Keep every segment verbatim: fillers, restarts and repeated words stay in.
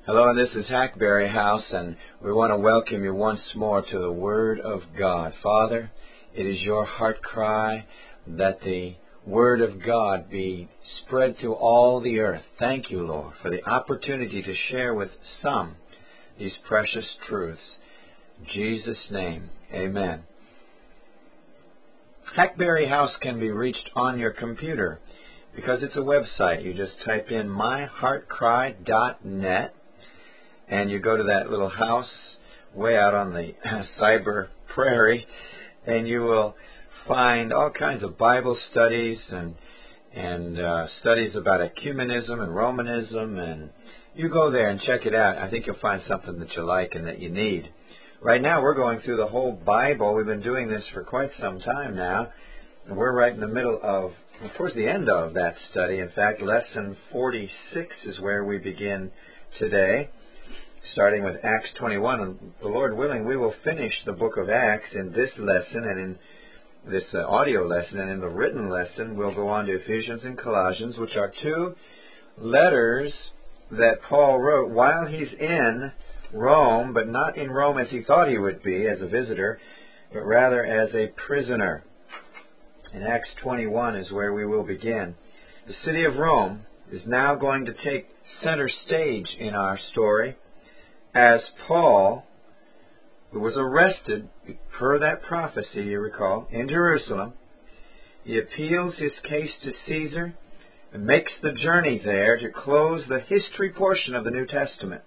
Hello, and this is Hackberry House, and we want to welcome you once more to the Word of God. Father, it is your heart cry that the Word of God be spread through all the earth. Thank you, Lord, for the opportunity to share with some these precious truths. In Jesus' name, amen. Hackberry House can be reached on your computer because it's a website. You just type in my heart cry dot net. And you go to that little house way out on the cyber prairie, and you will find all kinds of Bible studies and and uh, studies about ecumenism and Romanism, and you go there and check it out. I think you'll find something that you like and that you need. Right now we're going through the whole Bible. We've been doing this for quite some time now, and we're right in the middle of, well, towards the end of that study. In fact, lesson forty-six is where we begin today, starting with Acts twenty-one. And the Lord willing, we will finish the book of Acts in this lesson and in this uh, audio lesson. And in the written lesson, we'll go on to Ephesians and Colossians, which are two letters that Paul wrote while he's in Rome, but not in Rome as he thought he would be as a visitor, but rather as a prisoner. And Acts twenty-one is where we will begin. The city of Rome is now going to take center stage in our story, as Paul, who was arrested per that prophecy, you recall, in Jerusalem, he appeals his case to Caesar and makes the journey there to close the history portion of the New Testament.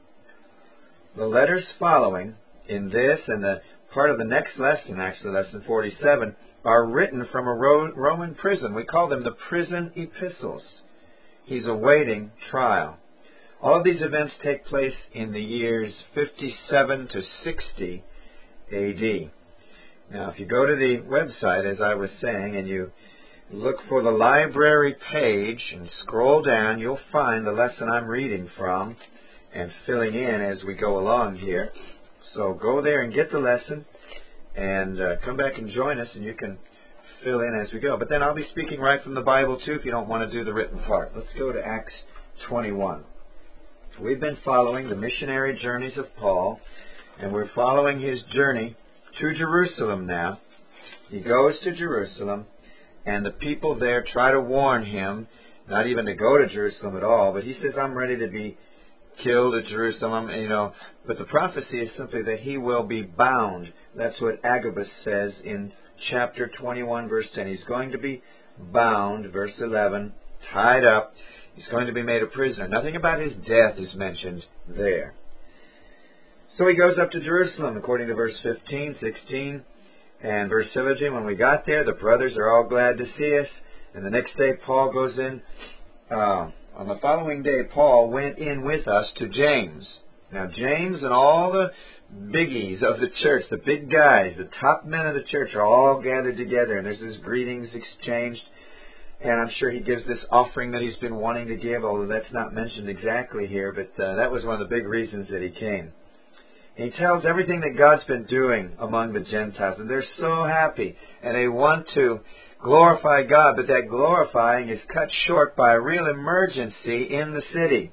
The letters following in this and the part of the next lesson, actually lesson forty-seven, are written from a Roman prison. We call them the prison epistles. He's awaiting trial. All of these events take place in the years fifty-seven to sixty A D. Now, if you go to the website, as I was saying, and you look for the library page and scroll down, you'll find the lesson I'm reading from and filling in as we go along here. So go there and get the lesson and uh, come back and join us, and you can fill in as we go. But then I'll be speaking right from the Bible, too, if you don't want to do the written part. Let's go to Acts twenty-one. We've been following the missionary journeys of Paul, and we're following his journey to Jerusalem now. He goes to Jerusalem, and the people there try to warn him not even to go to Jerusalem at all, but he says, I'm ready to be killed at Jerusalem, you know. But the prophecy is simply that he will be bound. That's what Agabus says in chapter twenty-one, verse ten. He's going to be bound, verse eleven, tied up. He's going to be made a prisoner. Nothing about his death is mentioned there. So he goes up to Jerusalem, according to verse fifteen, sixteen, and verse seventeen. When we got there, the brothers are all glad to see us. And the next day, Paul goes in. Uh, on the following day, Paul went in with us to James. Now, James and all the biggies of the church, the big guys, the top men of the church, are all gathered together. And there's this greetings exchanged. And I'm sure he gives this offering that he's been wanting to give, although that's not mentioned exactly here, but uh, that was one of the big reasons that he came. And he tells everything that God's been doing among the Gentiles, and they're so happy, and they want to glorify God, but that glorifying is cut short by a real emergency in the city.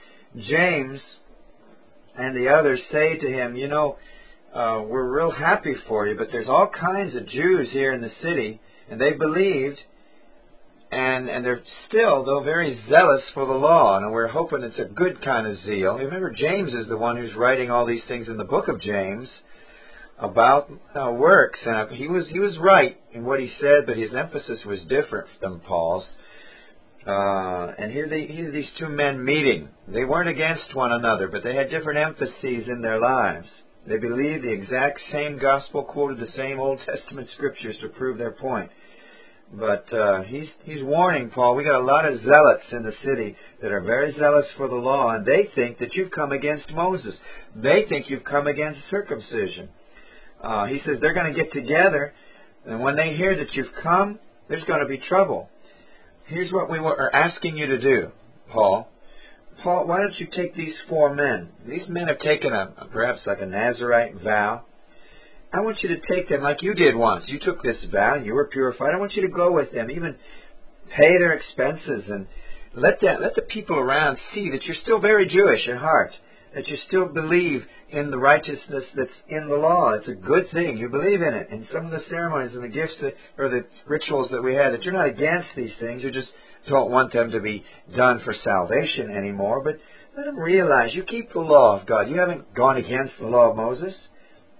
James and the others say to him, you know, uh, we're real happy for you, but there's all kinds of Jews here in the city, and they've believed, And and they're still, though, very zealous for the law. And we're hoping it's a good kind of zeal. Remember, James is the one who's writing all these things in the book of James about uh, works. And he was he was right in what he said, but his emphasis was different than Paul's. Uh, and here, they, here are these two men meeting. They weren't against one another, but they had different emphases in their lives. They believed the exact same gospel, quoted the same Old Testament scriptures to prove their point. But uh, he's he's warning Paul, we got a lot of zealots in the city that are very zealous for the law, and they think that you've come against Moses. They think you've come against circumcision. Uh, he says they're going to get together, and when they hear that you've come, there's going to be trouble. Here's what we are asking you to do, Paul. Paul, why don't you take these four men? These men have taken a perhaps like a Nazirite vow. I want you to take them like you did once. You took this vow, you were purified. I want you to go with them, even pay their expenses, and let that let the people around see that you're still very Jewish at heart. that you still believe in the righteousness that's in the law. It's a good thing. You believe in it. And some of the ceremonies and the gifts that, or the rituals that we had, that you're not against these things. You just don't want them to be done for salvation anymore. But let them realize you keep the law of God. You haven't gone against the law of Moses.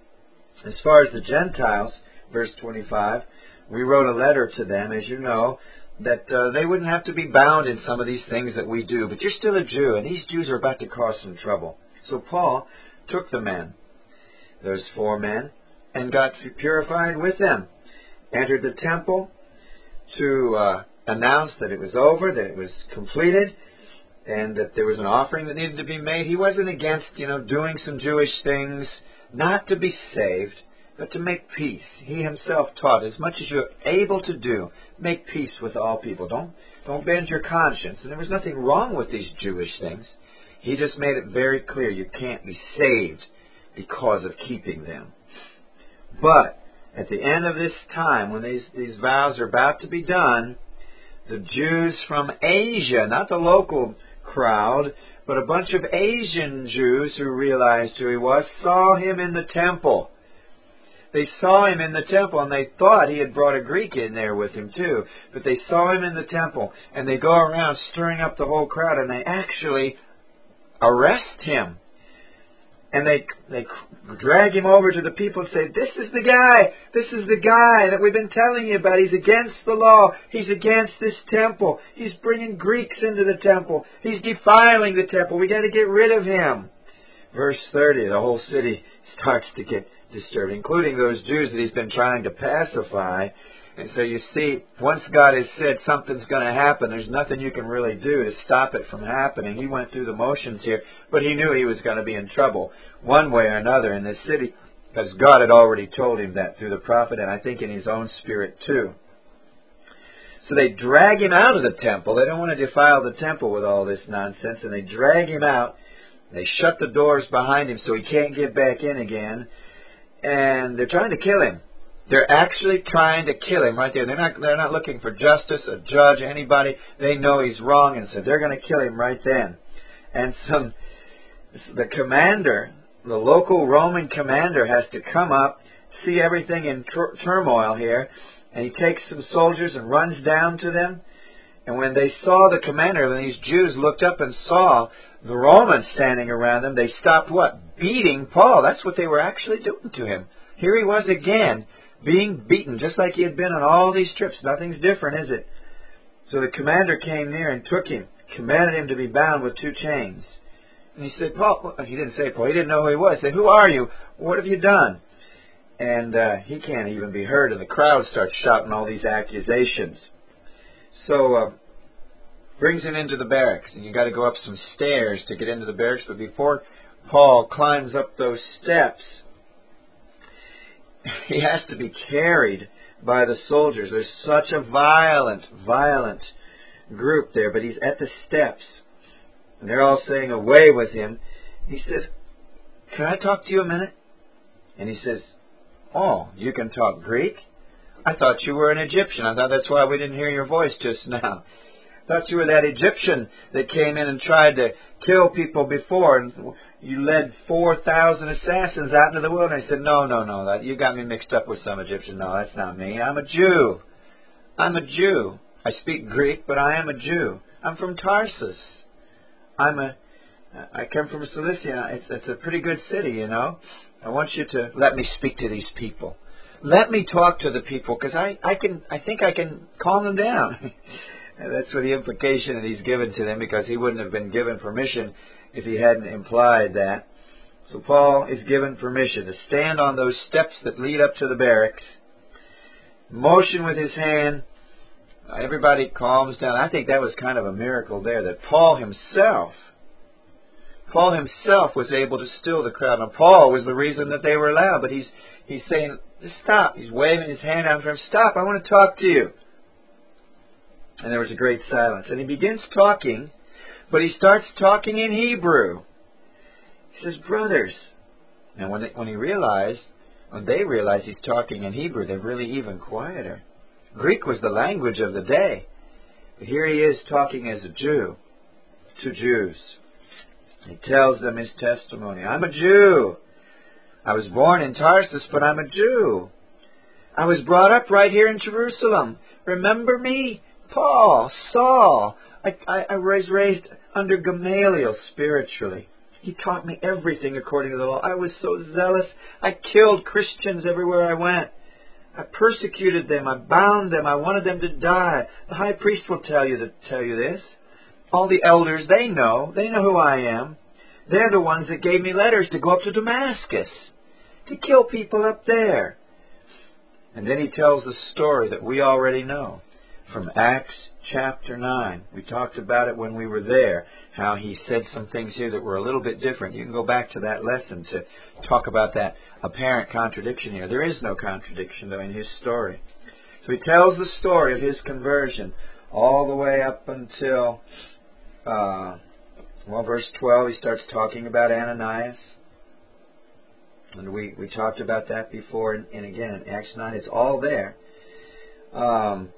As far as the Gentiles, verse twenty-five, we wrote a letter to them, as you know, that uh, they wouldn't have to be bound in some of these things that we do. But you're still a Jew, and these Jews are about to cause some trouble. So Paul took the men, those four men, and got purified with them. Entered the temple to uh, announce that it was over, that it was completed, and that there was an offering that needed to be made. He wasn't against, you know, doing some Jewish things, not to be saved, but to make peace. He himself taught, as much as you're able to do, make peace with all people. Don't, don't bend your conscience. And there was nothing wrong with these Jewish things. He just made it very clear you can't be saved because of keeping them. But at the end of this time, when these, these vows are about to be done, the Jews from Asia, not the local crowd, but a bunch of Asian Jews who realized who he was, saw him in the temple. They saw him in the temple, and they thought he had brought a Greek in there with him too. But they saw him in the temple, and they go around stirring up the whole crowd, and they actually arrest him. And they they drag him over to the people and say, this is the guy, this is the guy that we've been telling you about. He's against the law. He's against this temple. He's bringing Greeks into the temple. He's defiling the temple. We got to get rid of him. Verse thirty, the whole city starts to get disturbed, including those Jews that he's been trying to pacify. And so you see, once God has said something's going to happen, there's nothing you can really do to stop it from happening. He went through the motions here, but he knew he was going to be in trouble one way or another in this city, because God had already told him that through the prophet, and I think in his own spirit too. So they drag him out of the temple. They don't want to defile the temple with all this nonsense, and they drag him out. They shut the doors behind him so he can't get back in again. And they're trying to kill him. They're actually trying to kill him right there. They're not, they're not looking for justice, a judge, anybody. They know he's wrong, and so they're going to kill him right then. And some, the commander, the local Roman commander, has to come up, see everything in tur- turmoil here, and he takes some soldiers and runs down to them. And when they saw the commander, when these Jews looked up and saw the Romans standing around them, they stopped what? Beating Paul. That's what they were actually doing to him. Here he was again, being beaten, just like he had been on all these trips. Nothing's different, is it? So the commander came near and took him, commanded him to be bound with two chains. And he said, Paul, he didn't say Paul, he didn't know who he was. He said, who are you? What have you done? And uh, he can't even be heard, and the crowd starts shouting all these accusations. So, uh, brings him into the barracks, and you got to go up some stairs to get into the barracks. But before Paul climbs up those steps, he has to be carried by the soldiers. There's such a violent, violent group there, but he's at the steps, and they're all saying, away with him. He says, can I talk to you a minute? And he says, oh, you can talk Greek? I thought you were an Egyptian. I thought that's why we didn't hear your voice just now. Thought you were that Egyptian that came in and tried to kill people before, and you led four thousand assassins out into the wilderness. I said, no, no, no, that, you got me mixed up with some Egyptian. No, that's not me. I'm a Jew. I'm a Jew. I speak Greek, but I am a Jew. I'm from Tarsus. I'm a, I come from Cilicia. It's, it's a pretty good city, you know. I want you to let me speak to these people. Let me talk to the people, because I, I can, I think I can calm them down. And that's what the implication that he's given to them, because he wouldn't have been given permission if he hadn't implied that. So Paul is given permission to stand on those steps that lead up to the barracks, motion with his hand. Everybody calms down. I think that was kind of a miracle there, that Paul himself, Paul himself was able to still the crowd. Now Paul was the reason that they were loud, but he's he's saying, just stop. He's waving his hand out for him. Stop, I want to talk to you. And there was a great silence. And he begins talking, but he starts talking in Hebrew. He says, brothers. And when, they, when he realized, when they realized he's talking in Hebrew, they're really even quieter. Greek was the language of the day. But here he is talking as a Jew to Jews. He tells them his testimony. I'm a Jew. I was born in Tarsus, but I'm a Jew. I was brought up right here in Jerusalem. Remember me? Paul, Saul. I, I, I was raised under Gamaliel spiritually. He taught me everything according to the law. I was so zealous. I killed Christians everywhere I went. I persecuted them. I bound them. I wanted them to die. The high priest will tell you to tell you this. All the elders, they know. They know who I am. They're the ones that gave me letters to go up to Damascus, to kill people up there. And then he tells the story that we already know from Acts chapter nine. We talked about it when we were there, how he said some things here that were a little bit different. You can go back to that lesson to talk about that apparent contradiction here. There is no contradiction, though, in his story. So he tells the story of his conversion all the way up until, uh, well, verse twelve. He starts talking about Ananias. And we, we talked about that before, and, and again in Acts nine, it's all there. Um,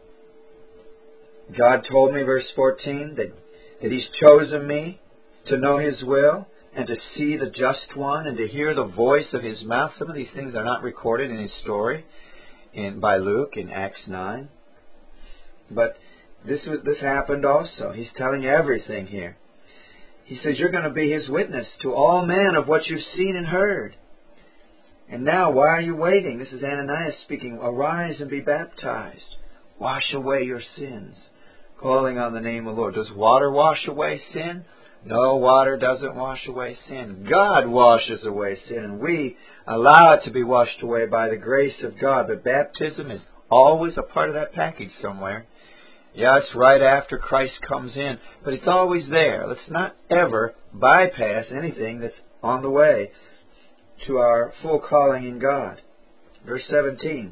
God told me, verse fourteen, that, that He's chosen me to know His will and to see the just one and to hear the voice of His mouth. Some of these things are not recorded in his story in, by Luke in Acts nine. But this was this happened also. He's telling everything here. He says, you're going to be His witness to all men of what you've seen and heard. And now, why are you waiting? This is Ananias speaking. Arise and be baptized. Wash away your sins, calling on the name of the Lord. Does water wash away sin? No, water doesn't wash away sin. God washes away sin, and we allow it to be washed away by the grace of God. But baptism is always a part of that package somewhere. Yeah, it's right after Christ comes in, but it's always there. Let's not ever bypass anything that's on the way to our full calling in God. Verse seventeen.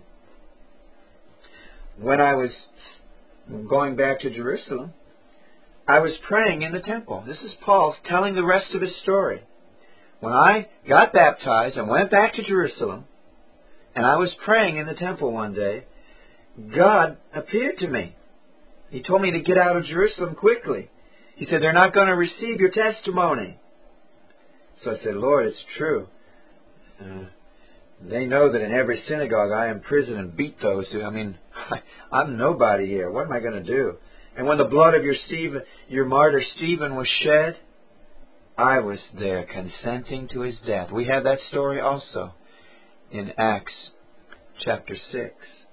When I was going back to Jerusalem, I was praying in the temple. This is Paul telling the rest of his story. When I got baptized and went back to Jerusalem, and I was praying in the temple one day, God appeared to me. He told me to get out of Jerusalem quickly. He said, they're not going to receive your testimony. So I said, Lord, it's true. Uh, they know that in every synagogue I imprison and beat those who, I mean, I, I'm nobody here. What am I going to do? And when the blood of your Stephen, your martyr Stephen was shed, I was there consenting to his death. We have that story also in Acts chapter six.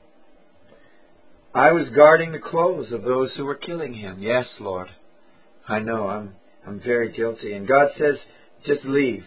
I was guarding the clothes of those who were killing him. Yes, Lord. I know I'm I'm very guilty. And God says, just leave.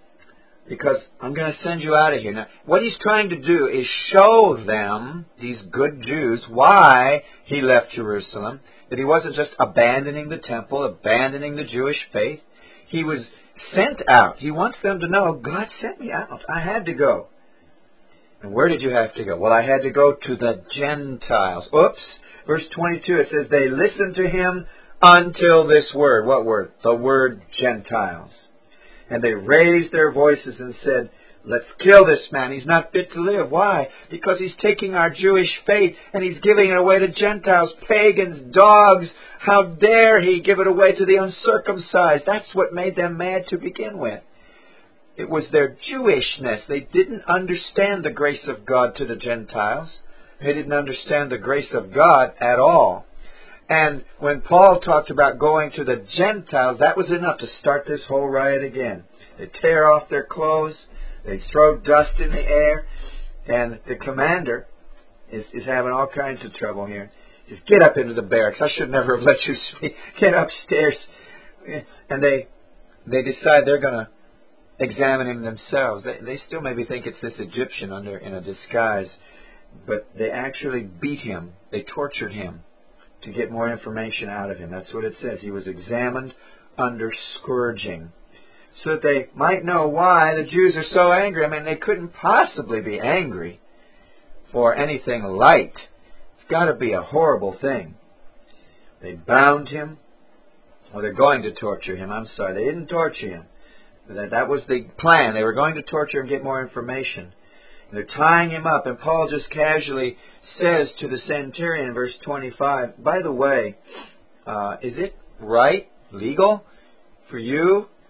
Because I'm going to send you out of here. Now, what He's trying to do is show them, these good Jews, why He left Jerusalem. That He wasn't just abandoning the temple, abandoning the Jewish faith. He was sent out. He wants them to know, God sent me out. I had to go. And where did you have to go? Well, I had to go to the Gentiles. Oops. Verse twenty-two, it says, they listened to Him until this word. What word? The word Gentiles. And they raised their voices and said, let's kill this man. He's not fit to live. Why? Because he's taking our Jewish faith and he's giving it away to Gentiles, pagans, dogs. How dare he give it away to the uncircumcised? That's what made them mad to begin with. It was their Jewishness. They didn't understand the grace of God to the Gentiles. They didn't understand the grace of God at all. And when Paul talked about going to the Gentiles, that was enough to start this whole riot again. They tear off their clothes. They throw dust in the air. And the commander is, is having all kinds of trouble here. He says, get up into the barracks. I should never have let you speak. Get upstairs. And they they decide they're going to examine him themselves. They, they still maybe think it's this Egyptian under in a disguise. But they actually beat him. They tortured him to get more information out of him. That's what it says. He was examined under scourging, so that they might know why the Jews are so angry. I mean, they couldn't possibly be angry for anything light. It's got to be a horrible thing. They bound him. Well, they're going to torture him. I'm sorry. They didn't torture him. That, that was the plan. They were going to torture and get more information. They're tying him up, and Paul just casually says to the centurion in verse twenty-five, by the way, uh, is it right, legal, for you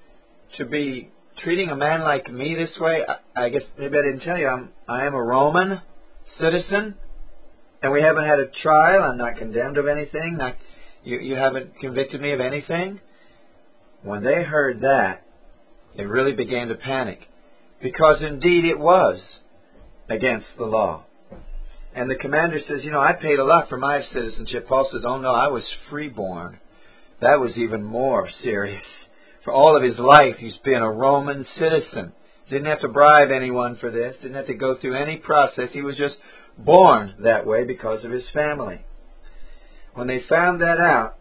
to be treating a man like me this way? I, I guess maybe I didn't tell you, I'm, I am a Roman citizen, and we haven't had a trial. I'm not condemned of anything. Not, you, you haven't convicted me of anything. When they heard that, they really began to panic, because indeed it was against the law. And the commander says, you know, I paid a lot for my citizenship. Paul says, oh no, I was freeborn. That was even more serious. For all of his life, he's been a Roman citizen. Didn't have to bribe anyone for this. Didn't have to go through any process. He was just born that way because of his family. When they found that out,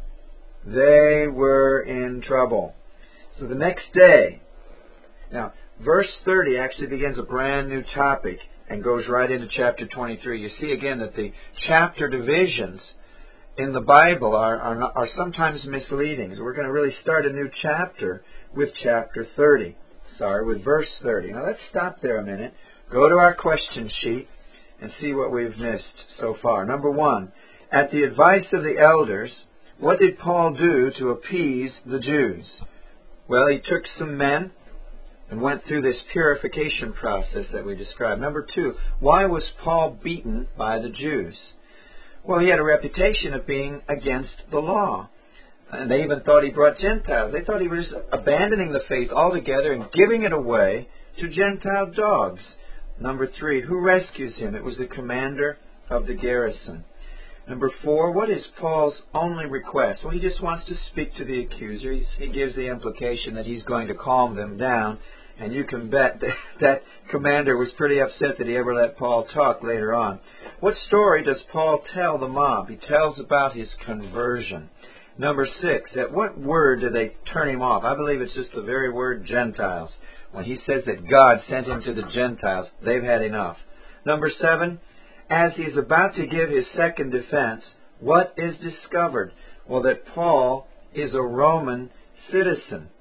they were in trouble. So the next day, now, verse thirty actually begins a brand new topic and goes right into chapter twenty-three. You see again that the chapter divisions in the Bible are, are, not, are sometimes misleading. So we're going to really start a new chapter with chapter thirty. Sorry, with verse thirty. Now let's stop there a minute. Go to our question sheet and see what we've missed so far. Number one, at the advice of the elders, what did Paul do to appease the Jews? Well, he took some men and went through this purification process that we described. Number two, why was Paul beaten by the Jews? Well, he had a reputation of being against the law. And they even thought he brought Gentiles. They thought he was abandoning the faith altogether and giving it away to Gentile dogs. Number three, who rescues him? It was the commander of the garrison. Number four, what is Paul's only request? Well, he just wants to speak to the accusers. He gives the implication that he's going to calm them down. And you can bet that that commander was pretty upset that he ever let Paul talk later on. What story does Paul tell the mob? He tells about his conversion. Number six, at what word do they turn him off? I believe it's just the very word Gentiles. When he says that God sent him to the Gentiles, they've had enough. Number seven, as he's about to give his second defense, what is discovered? Well, that Paul is a Roman citizen.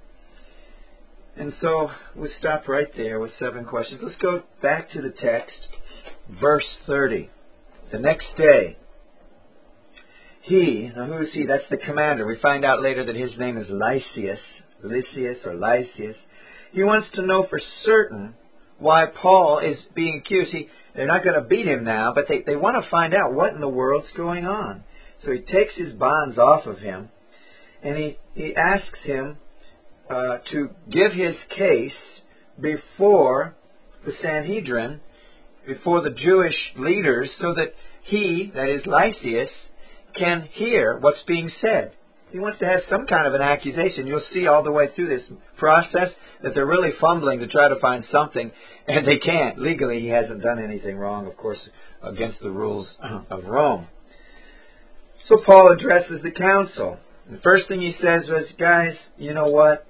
And so we stop right there with seven questions. Let's go back to the text, verse thirty. The next day, he, now who is he? That's the commander. We find out later that his name is Lysias, Lysias or Lysias. He wants to know for certain why Paul is being accused. He, they're not going to beat him now, but they, they want to find out what in the world's going on. So he takes his bonds off of him, and he, he asks him Uh, to give his case before the Sanhedrin, before the Jewish leaders, so that he, that is Lysias, can hear what's being said. He wants to have some kind of an accusation. You'll see all the way through this process that they're really fumbling to try to find something, and they can't. Legally, he hasn't done anything wrong, of course, against the rules of Rome. So Paul addresses the council. The first thing he says was, guys, you know what?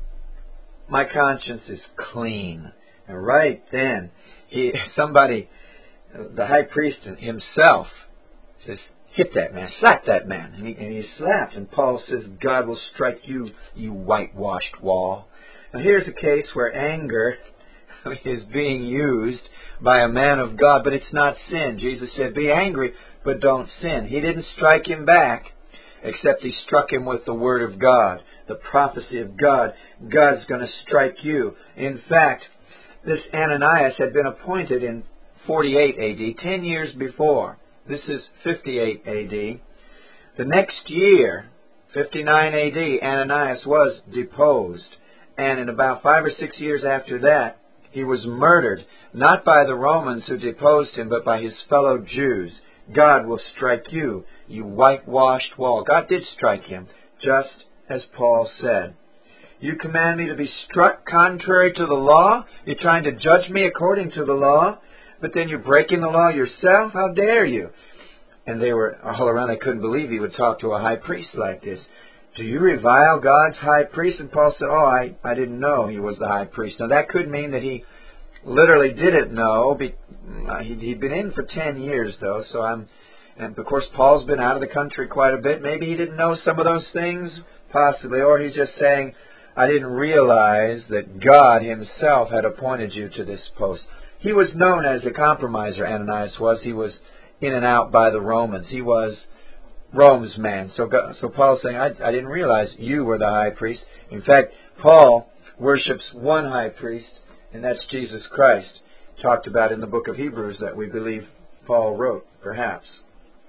My conscience is clean. And right then, he, somebody, the high priest himself, says, hit that man, slap that man. And he, and he slapped. And Paul says, God will strike you, you whitewashed wall. Now here's a case where anger is being used by a man of God, but it's not sin. Jesus said, be angry, but don't sin. He didn't strike him back, except he struck him with the word of God, the prophecy of God. God's going to strike you. In fact, this Ananias had been appointed in forty-eight A D, ten years before. This is fifty-eight A D. The next year, fifty-nine A D, Ananias was deposed. And in about five or six years after that, he was murdered, not by the Romans who deposed him, but by his fellow Jews. God will strike you, you whitewashed wall. God did strike him, just as Paul said. You command me to be struck contrary to the law? You're trying to judge me according to the law, but then you're breaking the law yourself? How dare you? And they were all around. They couldn't believe he would talk to a high priest like this. Do you revile God's high priest? And Paul said, oh, I, I didn't know he was the high priest. Now that could mean that he literally didn't know. He'd been in for ten years, though, so I'm... And, of course, Paul's been out of the country quite a bit. Maybe he didn't know some of those things, possibly. Or he's just saying, I didn't realize that God himself had appointed you to this post. He was known as a compromiser, Ananias was. He was in and out by the Romans. He was Rome's man. So, God, so Paul's saying, I, I didn't realize you were the high priest. In fact, Paul worships one high priest, and that's Jesus Christ, talked about in the book of Hebrews that we believe Paul wrote, perhaps.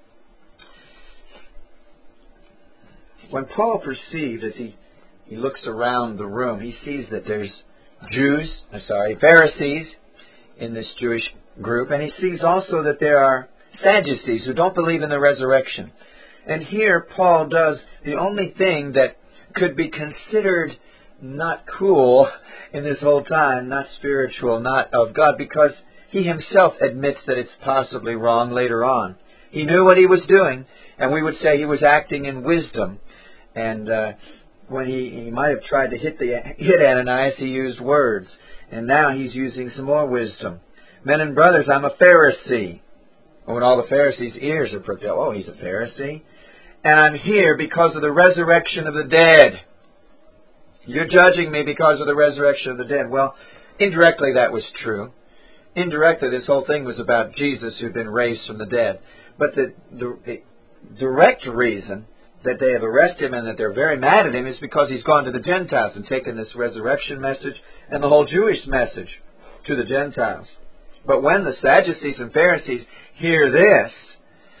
When Paul perceived, as he, he looks around the room, he sees that there's Jews, I'm sorry, Pharisees in this Jewish group, and he sees also that there are Sadducees who don't believe in the resurrection. And here Paul does the only thing that could be considered not cool in this whole time, not spiritual, not of God, because he himself admits that it's possibly wrong later on. He knew what he was doing, and we would say he was acting in wisdom. And uh, when he, he might have tried to hit the hit Ananias, he used words. And now he's using some more wisdom. Men and brothers, I'm a Pharisee. When all the Pharisees' ears are pricked up, oh, he's a Pharisee. And I'm here because of the resurrection of the dead. You're judging me because of the resurrection of the dead. Well, indirectly that was true. Indirectly, this whole thing was about Jesus who'd been raised from the dead. But the, the direct reason that they have arrested him and that they're very mad at him is because he's gone to the Gentiles and taken this resurrection message and the whole Jewish message to the Gentiles. But when the Sadducees and Pharisees hear this,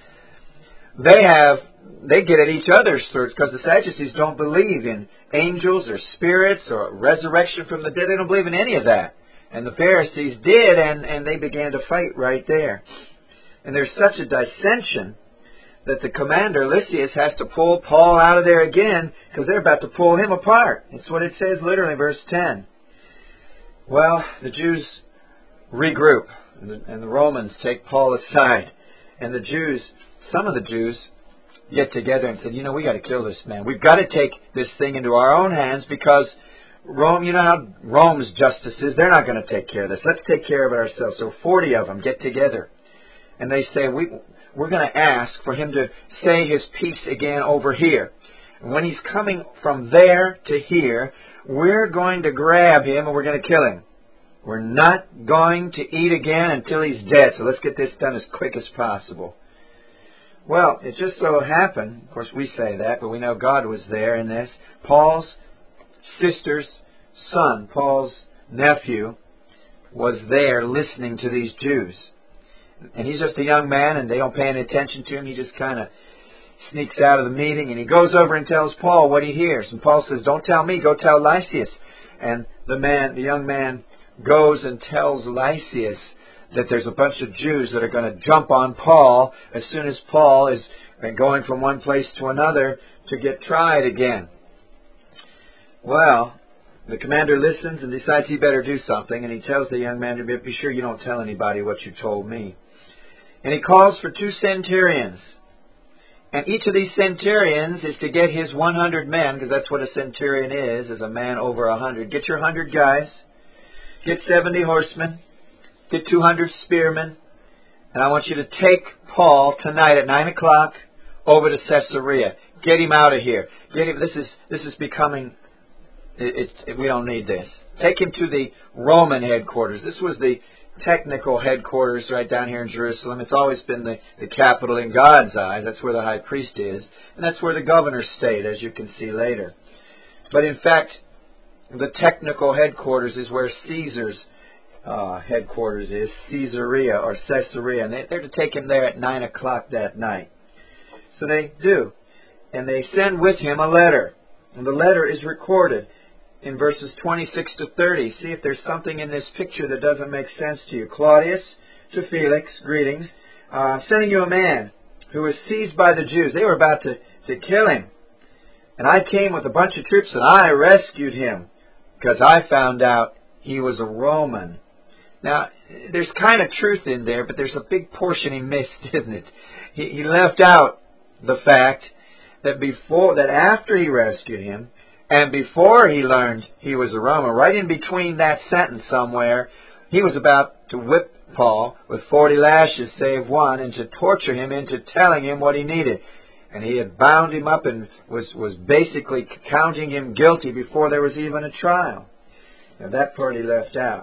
they have they get at each other's throats, because the Sadducees don't believe in angels or spirits or resurrection from the dead. They don't believe in any of that. And the Pharisees did, and, and they began to fight right there. And there's such a dissension that the commander, Lysias, has to pull Paul out of there again, because they're about to pull him apart. That's what it says literally, verse ten. Well, the Jews regroup, and the, and the Romans take Paul aside. And the Jews, some of the Jews, get together and said, you know, we got to kill this man. We've got to take this thing into our own hands, because Rome, you know how Rome's justice is. They're not going to take care of this. Let's take care of it ourselves. So forty of them get together. And they say, we, we're going to ask for him to say his piece again over here. And when he's coming from there to here, we're going to grab him and we're going to kill him. We're not going to eat again until he's dead. So let's get this done as quick as possible. Well, it just so happened, of course we say that, but we know God was there in this. Paul's sister's son, Paul's nephew, was there listening to these Jews. And he's just a young man, and they don't pay any attention to him. He just kind of sneaks out of the meeting, and he goes over and tells Paul what he hears. And Paul says, don't tell me, go tell Lysias. And the man, the young man, goes and tells Lysias that there's a bunch of Jews that are going to jump on Paul as soon as Paul is going from one place to another to get tried again. Well, the commander listens and decides he better do something, and he tells the young man to be sure you don't tell anybody what you told me. And he calls for two centurions. And each of these centurions is to get his one hundred men, because that's what a centurion is, is a man over one hundred. Get your one hundred guys. Get seventy horsemen. Get two hundred spearmen. And I want you to take Paul tonight at nine o'clock over to Caesarea. Get him out of here. Get him. This is this is becoming. It, it, it, we don't need this. Take him to the Roman headquarters. This was the technical headquarters right down here in Jerusalem. It's always been the, the capital in God's eyes. That's where the high priest is. And that's where the governor stayed, as you can see later. But in fact, the technical headquarters is where Caesar's uh, headquarters is, Caesarea or Caesarea. And they, they're to take him there at nine o'clock that night. So they do. And they send with him a letter. And the letter is recorded in verses twenty-six to thirty. See if there's something in this picture that doesn't make sense to you. Claudius to Felix, greetings. Uh, I'm sending you a man who was seized by the Jews. They were about to, to kill him. And I came with a bunch of troops and I rescued him because I found out he was a Roman. Now, there's kind of truth in there, but there's a big portion he missed, isn't it? He, he left out the fact that before, that after he rescued him, and before he learned he was a Roman, right in between that sentence somewhere, he was about to whip Paul with forty lashes, save one, and to torture him into telling him what he needed. And he had bound him up and was, was basically counting him guilty before there was even a trial. Now that part he left out.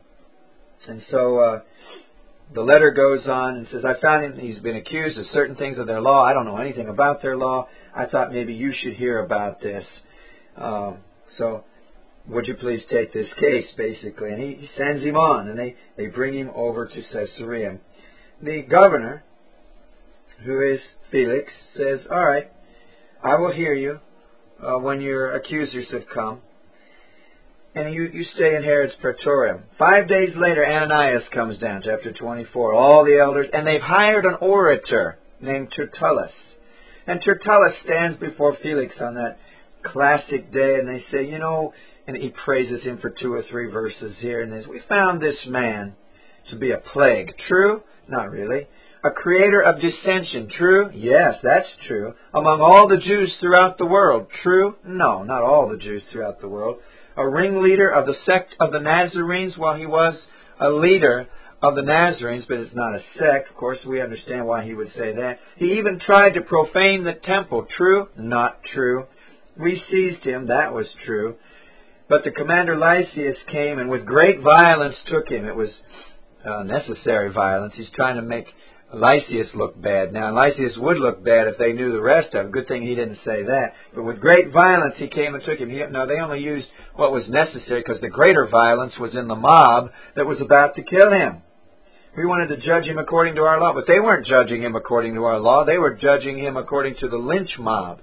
And so uh, the letter goes on and says, I found him, he's been accused of certain things of their law. I don't know anything about their law. I thought maybe you should hear about this. Um, so would you please take this case, basically. And he, he sends him on, and they, they bring him over to Caesarea. The governor, who is Felix, says, all right, I will hear you uh, when your accusers have come. And you, you stay in Herod's praetorium. Five days later, Ananias comes down, chapter twenty-four, all the elders, and they've hired an orator named Tertullus. And Tertullus stands before Felix on that classic day, and they say, you know, and he praises him for two or three verses here, and says, we found this man to be a plague. True? Not really. A creator of dissension. True? Yes, that's true. Among all the Jews throughout the world. True? No, not all the Jews throughout the world. A ringleader of the sect of the Nazarenes. Well, he was a leader of the Nazarenes, but it's not a sect. Of course, we understand why he would say that. He even tried to profane the temple. True? Not true. We seized him. That was true. But the commander Lysias came and with great violence took him. It was uh, necessary violence. He's trying to make Lysias look bad. Now, Lysias would look bad if they knew the rest of it. Good thing he didn't say that. But with great violence, he came and took him. He, no, they only used what was necessary because the greater violence was in the mob that was about to kill him. We wanted to judge him according to our law, but they weren't judging him according to our law. They were judging him according to the lynch mob.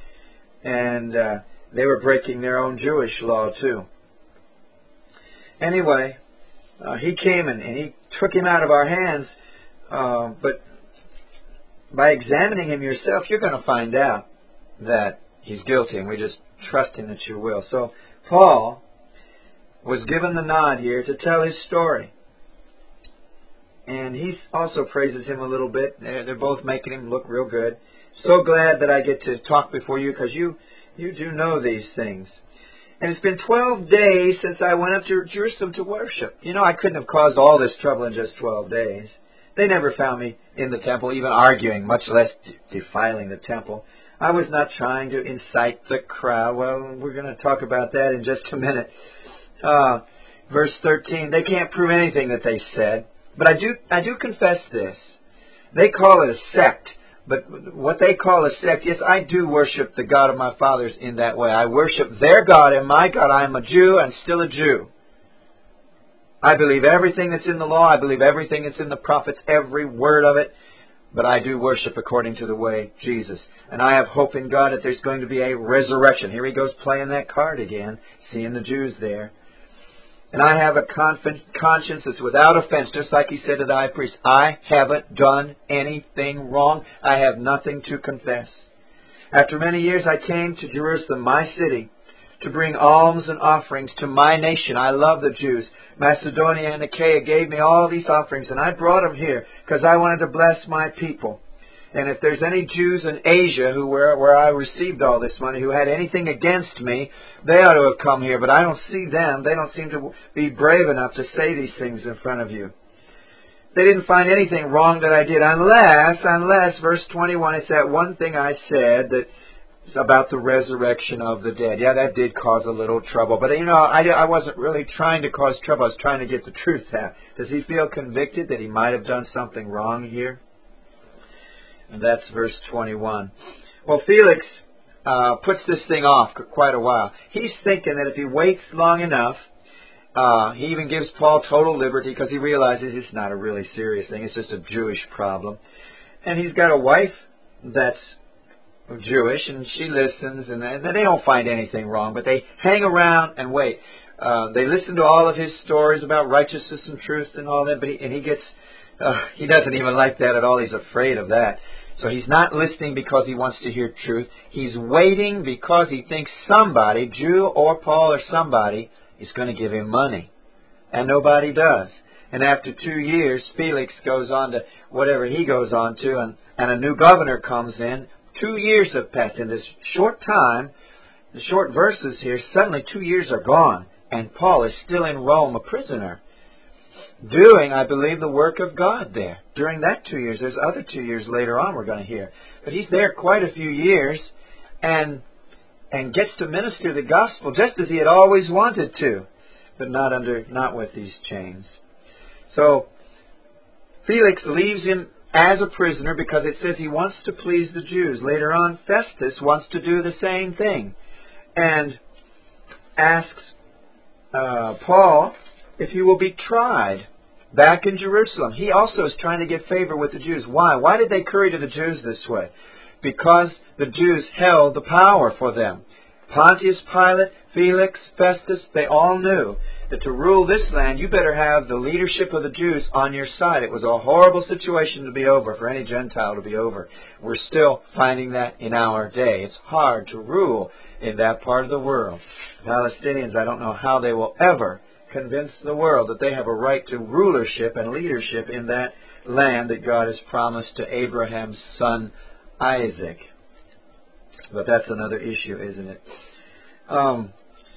And uh, they were breaking their own Jewish law, too. Anyway, uh, he came and, and he took him out of our hands. Uh, but by examining him yourself, you're going to find out that he's guilty, and we just trust him that you will. So Paul was given the nod here to tell his story. And he also praises him a little bit. They're, they're both making him look real good. So glad that I get to talk before you because you, you do know these things. And it's been twelve days since I went up to Jerusalem to worship. You know, I couldn't have caused all this trouble in just twelve days. They never found me in the temple, even arguing, much less defiling the temple. I was not trying to incite the crowd. Well, we're going to talk about that in just a minute. Uh, verse thirteen, they can't prove anything that they said. But I do, I do confess this. They call it a sect. But what they call a sect, yes, I do worship the God of my fathers in that way. I worship their God and my God. I am a Jew and still a Jew. I believe everything that's in the law. I believe everything that's in the prophets, every word of it. But I do worship according to the way Jesus. And I have hope in God that there's going to be a resurrection. Here he goes playing that card again, seeing the Jews there. And I have a conf- conscience that's without offense, just like he said to the high priest. I haven't done anything wrong. I have nothing to confess. After many years I came to Jerusalem, my city, to bring alms and offerings to my nation. I love the Jews. Macedonia and Achaia gave me all these offerings, and I brought them here because I wanted to bless my people. And if there's any Jews in Asia who were where I received all this money who had anything against me, they ought to have come here. But I don't see them. They don't seem to be brave enough to say these things in front of you. They didn't find anything wrong that I did, unless, unless, verse twenty-one, it's that one thing I said that is about the resurrection of the dead. Yeah, that did cause a little trouble. But, you know, I, I wasn't really trying to cause trouble. I was trying to get the truth out. Does he feel convicted that he might have done something wrong here? And that's verse twenty-one. Well, Felix uh, puts this thing off quite a while. He's thinking that if he waits long enough, uh, he even gives Paul total liberty because he realizes it's not a really serious thing. It's just a Jewish problem. And he's got a wife that's Jewish, and she listens, and they don't find anything wrong, but they hang around and wait. Uh, they listen to all of his stories about righteousness and truth and all that, but he, and he gets... Uh, he doesn't even like that at all. He's afraid of that. So he's not listening because he wants to hear truth. He's waiting because he thinks somebody, Jew or Paul or somebody, is going to give him money. And nobody does. And after two years, Felix goes on to whatever he goes on to, and, and a new governor comes in. Two years have passed. In this short time, the short verses here, suddenly two years are gone. And Paul is still in Rome, a prisoner, doing, I believe, the work of God there. During that two years, there's other two years later on we're going to hear. But he's there quite a few years and and gets to minister the gospel just as he had always wanted to, but not under not with these chains. So Felix leaves him as a prisoner because it says he wants to please the Jews. Later on, Festus wants to do the same thing and asks uh, Paul if he will be tried back in Jerusalem. He also is trying to get favor with the Jews. Why? Why did they curry to the Jews this way? Because the Jews held the power for them. Pontius Pilate, Felix, Festus, they all knew that to rule this land, you better have the leadership of the Jews on your side. It was a horrible situation to be over, for any Gentile to be over. We're still finding that in our day. It's hard to rule in that part of the world. Palestinians, I don't know how they will ever convince the world that they have a right to rulership and leadership in that land that God has promised to Abraham's son Isaac. But that's another issue, isn't it? Um,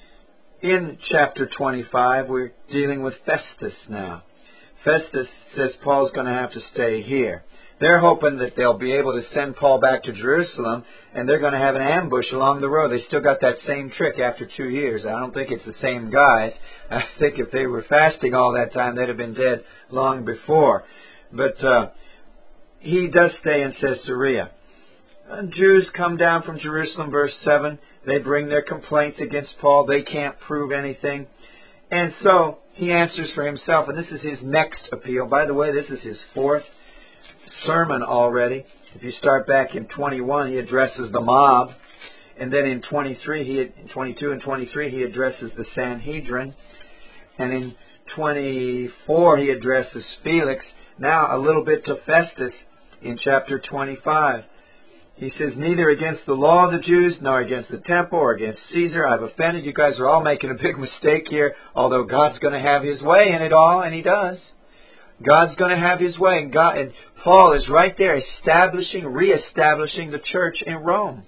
in chapter twenty-five, we're dealing with Festus now. Festus says Paul's going to have to stay here. They're hoping that they'll be able to send Paul back to Jerusalem, and they're going to have an ambush along the road. They still got that same trick after two years. I don't think it's the same guys. I think if they were fasting all that time, they'd have been dead long before. But uh, he does stay in Caesarea. And Jews come down from Jerusalem, verse seven. They bring their complaints against Paul. They can't prove anything. And so he answers for himself, and this is his next appeal. By the way, this is his fourth sermon already. If you start back in twenty-one, he addresses the mob. And then in twenty-three, he, twenty-two and twenty-three, he addresses the Sanhedrin. And in twenty-four, he addresses Felix. Now a little bit to Festus in chapter twenty-five. He says, neither against the law of the Jews, nor against the temple, or against Caesar, I've offended. You guys are all making a big mistake here, although God's going to have His way in it all, and He does. God's going to have His way. And, God, and Paul is right there establishing, reestablishing the church in Rome.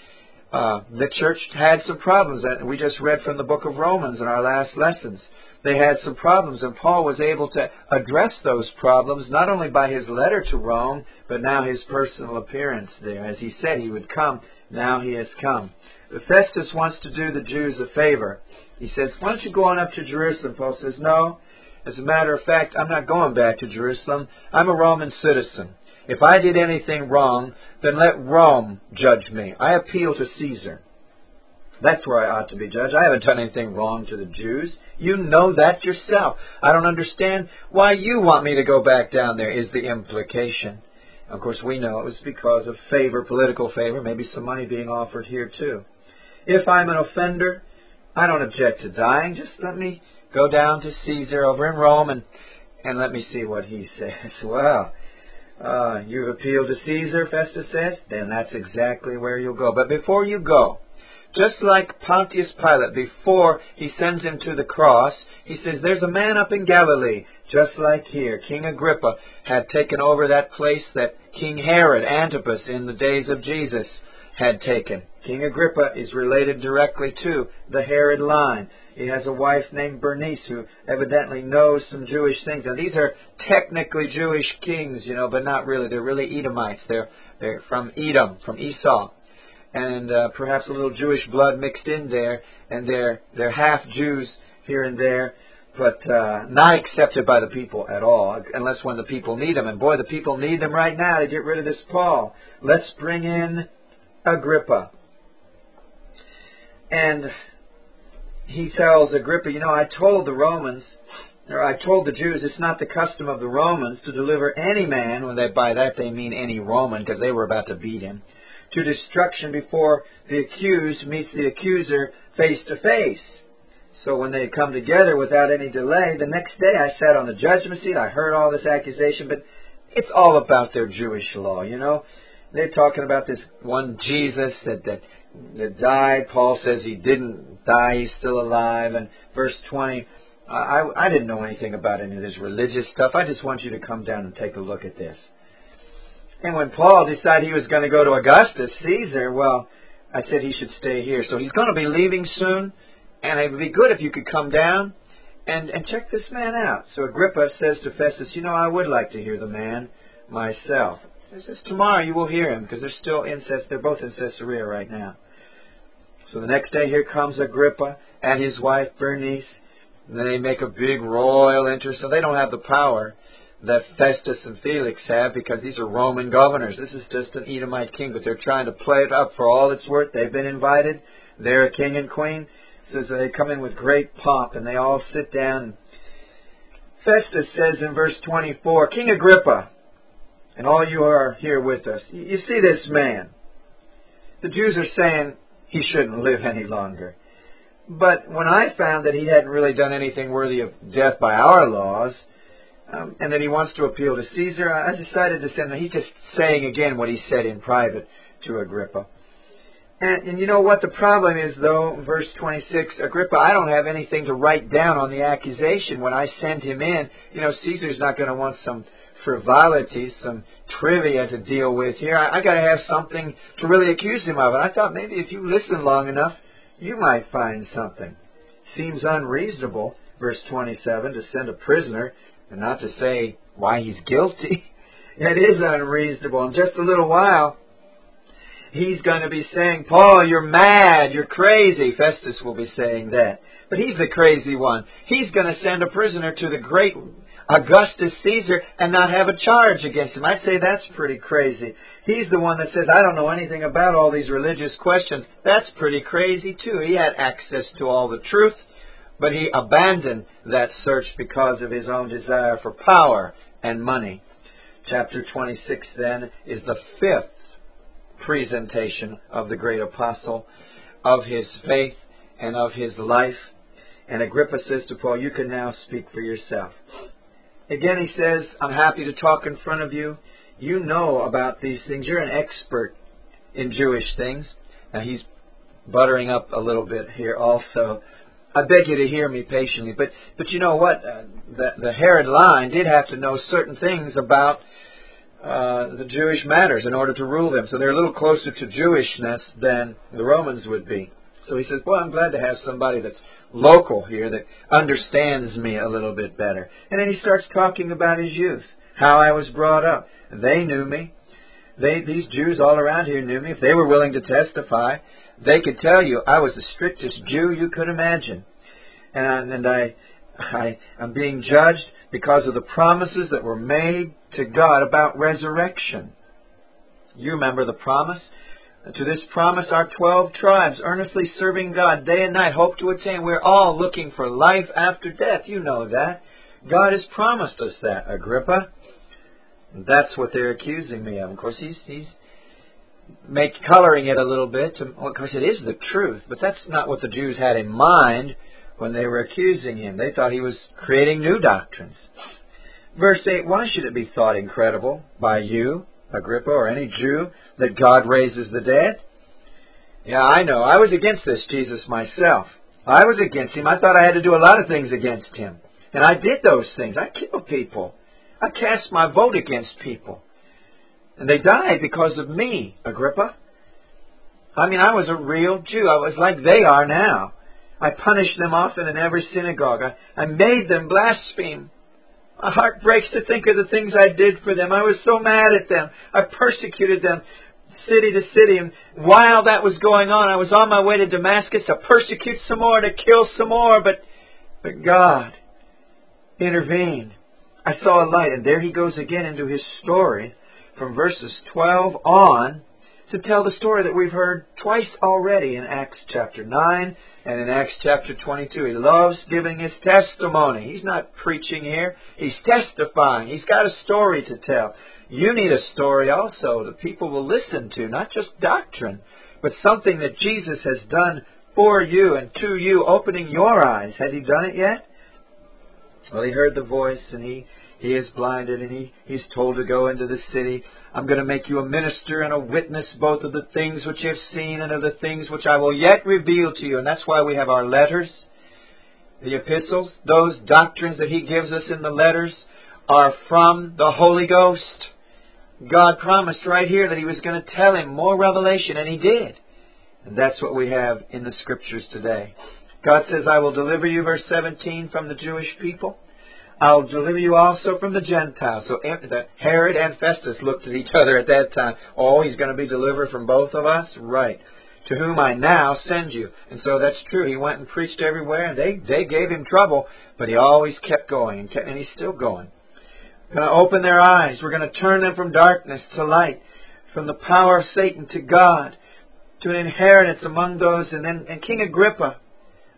Uh, the church had some problems that we just read from the book of Romans in our last lessons. They had some problems, and Paul was able to address those problems not only by his letter to Rome, but now his personal appearance there. As he said he would come, now he has come. But Festus wants to do the Jews a favor. He says, why don't you go on up to Jerusalem? Paul says, no. As a matter of fact, I'm not going back to Jerusalem. I'm a Roman citizen. If I did anything wrong, then let Rome judge me. I appeal to Caesar. That's where I ought to be judged. I haven't done anything wrong to the Jews. You know that yourself. I don't understand why you want me to go back down there, is the implication. Of course, we know it was because of favor, political favor, maybe some money being offered here too. If I'm an offender, I don't object to dying. Just let me go down to Caesar over in Rome and, and let me see what he says. Well, uh, you've appealed to Caesar, Festus says, then that's exactly where you'll go. But before you go, just like Pontius Pilate, before he sends him to the cross, he says, there's a man up in Galilee, just like here. King Agrippa had taken over that place that King Herod Antipas in the days of Jesus had taken. King Agrippa is related directly to the Herod line. He has a wife named Bernice who evidently knows some Jewish things. And these are technically Jewish kings, you know, but not really. They're really Edomites. They're, they're from Edom, from Esau. And uh, perhaps a little Jewish blood mixed in there, and they're they're half Jews here and there, but uh, not accepted by the people at all, unless when the people need them. And boy, the people need them right now to get rid of this Paul. Let's bring in Agrippa. And he tells Agrippa, you know, I told the Romans, or I told the Jews, it's not the custom of the Romans to deliver any man, when they by that they mean any Roman, because they were about to beat him, to destruction before the accused meets the accuser face to face. So when they come together without any delay, the next day I sat on the judgment seat, I heard all this accusation, but it's all about their Jewish law, you know. They're talking about this one Jesus that, that, that died. Paul says he didn't die, he's still alive. And verse twenty, I, I didn't know anything about any of this religious stuff. I just want you to come down and take a look at this. And when Paul decided he was going to go to Augustus, Caesar, well, I said he should stay here. So he's going to be leaving soon, and it would be good if you could come down and, and check this man out. So Agrippa says to Festus, you know, I would like to hear the man myself. He says, tomorrow you will hear him, because they're still in Ces- they're both in Caesarea right now. So the next day here comes Agrippa and his wife Bernice, and then they make a big royal entry, so they don't have the power that Festus and Felix have, because these are Roman governors. This is just an Edomite king, but they're trying to play it up for all it's worth. They've been invited. They're a king and queen. says they come in with great pomp, and they all sit down. Festus says in verse twenty-four, King Agrippa, and all you are here with us, you see this man. The Jews are saying he shouldn't live any longer. But when I found that he hadn't really done anything worthy of death by our laws, um, and that he wants to appeal to Caesar, I decided to send him. He's just saying again what he said in private to Agrippa. And, and you know what the problem is, though, verse twenty-six, Agrippa, I don't have anything to write down on the accusation. When I send him in, you know, Caesar's not going to want some frivolity, some trivia to deal with here. I, I got to have something to really accuse him of. And I thought maybe if you listen long enough, you might find something. Seems unreasonable, verse twenty-seven, to send a prisoner and not to say why he's guilty. It is unreasonable. In just a little while, he's going to be saying, Paul, you're mad, you're crazy. Festus will be saying that. But he's the crazy one. He's going to send a prisoner to the great Augustus Caesar and not have a charge against him. I'd say that's pretty crazy. He's the one that says, I don't know anything about all these religious questions. That's pretty crazy too. He had access to all the truth, but he abandoned that search because of his own desire for power and money. Chapter twenty-six then is the fifth presentation of the great apostle, of his faith and of his life. And Agrippa says to Paul, you can now speak for yourself. Again, he says, I'm happy to talk in front of you. You know about these things. You're an expert in Jewish things. Now, he's buttering up a little bit here also. I beg you to hear me patiently. But but you know what? Uh, the, the Herod line did have to know certain things about uh, the Jewish matters in order to rule them. So they're a little closer to Jewishness than the Romans would be. So he says, boy, I'm glad to have somebody that's local here that understands me a little bit better. And then he starts talking about his youth, how I was brought up. They knew me. They, these Jews all around here knew me. If they were willing to testify, they could tell you I was the strictest Jew you could imagine. And, and I, I, I'm being judged because of the promises that were made to God about resurrection. You remember the promise? To this promise, our twelve tribes, earnestly serving God day and night, hope to attain. We're all looking for life after death. You know that. God has promised us that, Agrippa. And that's what they're accusing me of. Of course, he's he's make coloring it a little bit. To, well, of course, it is the truth, but that's not what the Jews had in mind when they were accusing him. They thought he was creating new doctrines. Verse eight, why should it be thought incredible by you, Agrippa, or any Jew, that God raises the dead? Yeah, I know. I was against this Jesus myself. I was against him. I thought I had to do a lot of things against him. And I did those things. I killed people. I cast my vote against people. And they died because of me, Agrippa. I mean, I was a real Jew. I was like they are now. I punished them often in every synagogue. I, I made them blaspheme. My heart breaks to think of the things I did for them. I was so mad at them. I persecuted them city to city. And while that was going on, I was on my way to Damascus to persecute some more, to kill some more. But, but God intervened. I saw a light. And there he goes again into his story from verses twelve on to tell the story that we've heard twice already in Acts chapter nine and in Acts chapter twenty-two. He loves giving his testimony. He's not preaching here. He's testifying. He's got a story to tell. You need a story also that people will listen to, not just doctrine, but something that Jesus has done for you and to you, opening your eyes. Has he done it yet? Well, he heard the voice and he, he is blinded and he, he's told to go into the city. I'm going to make you a minister and a witness both of the things which you have seen and of the things which I will yet reveal to you. And that's why we have our letters, the epistles. Those doctrines that he gives us in the letters are from the Holy Ghost. God promised right here that he was going to tell him more revelation, and he did. And that's what we have in the Scriptures today. God says, I will deliver you, verse seventeen, from the Jewish people. I'll deliver you also from the Gentiles. So Herod and Festus looked at each other at that time. Oh, he's going to be delivered from both of us? Right. To whom I now send you. And so that's true. He went and preached everywhere, and they, they gave him trouble, but he always kept going, and, kept, and he's still going. We're going to open their eyes. We're going to turn them from darkness to light, from the power of Satan to God, to an inheritance among those. And then, and King Agrippa,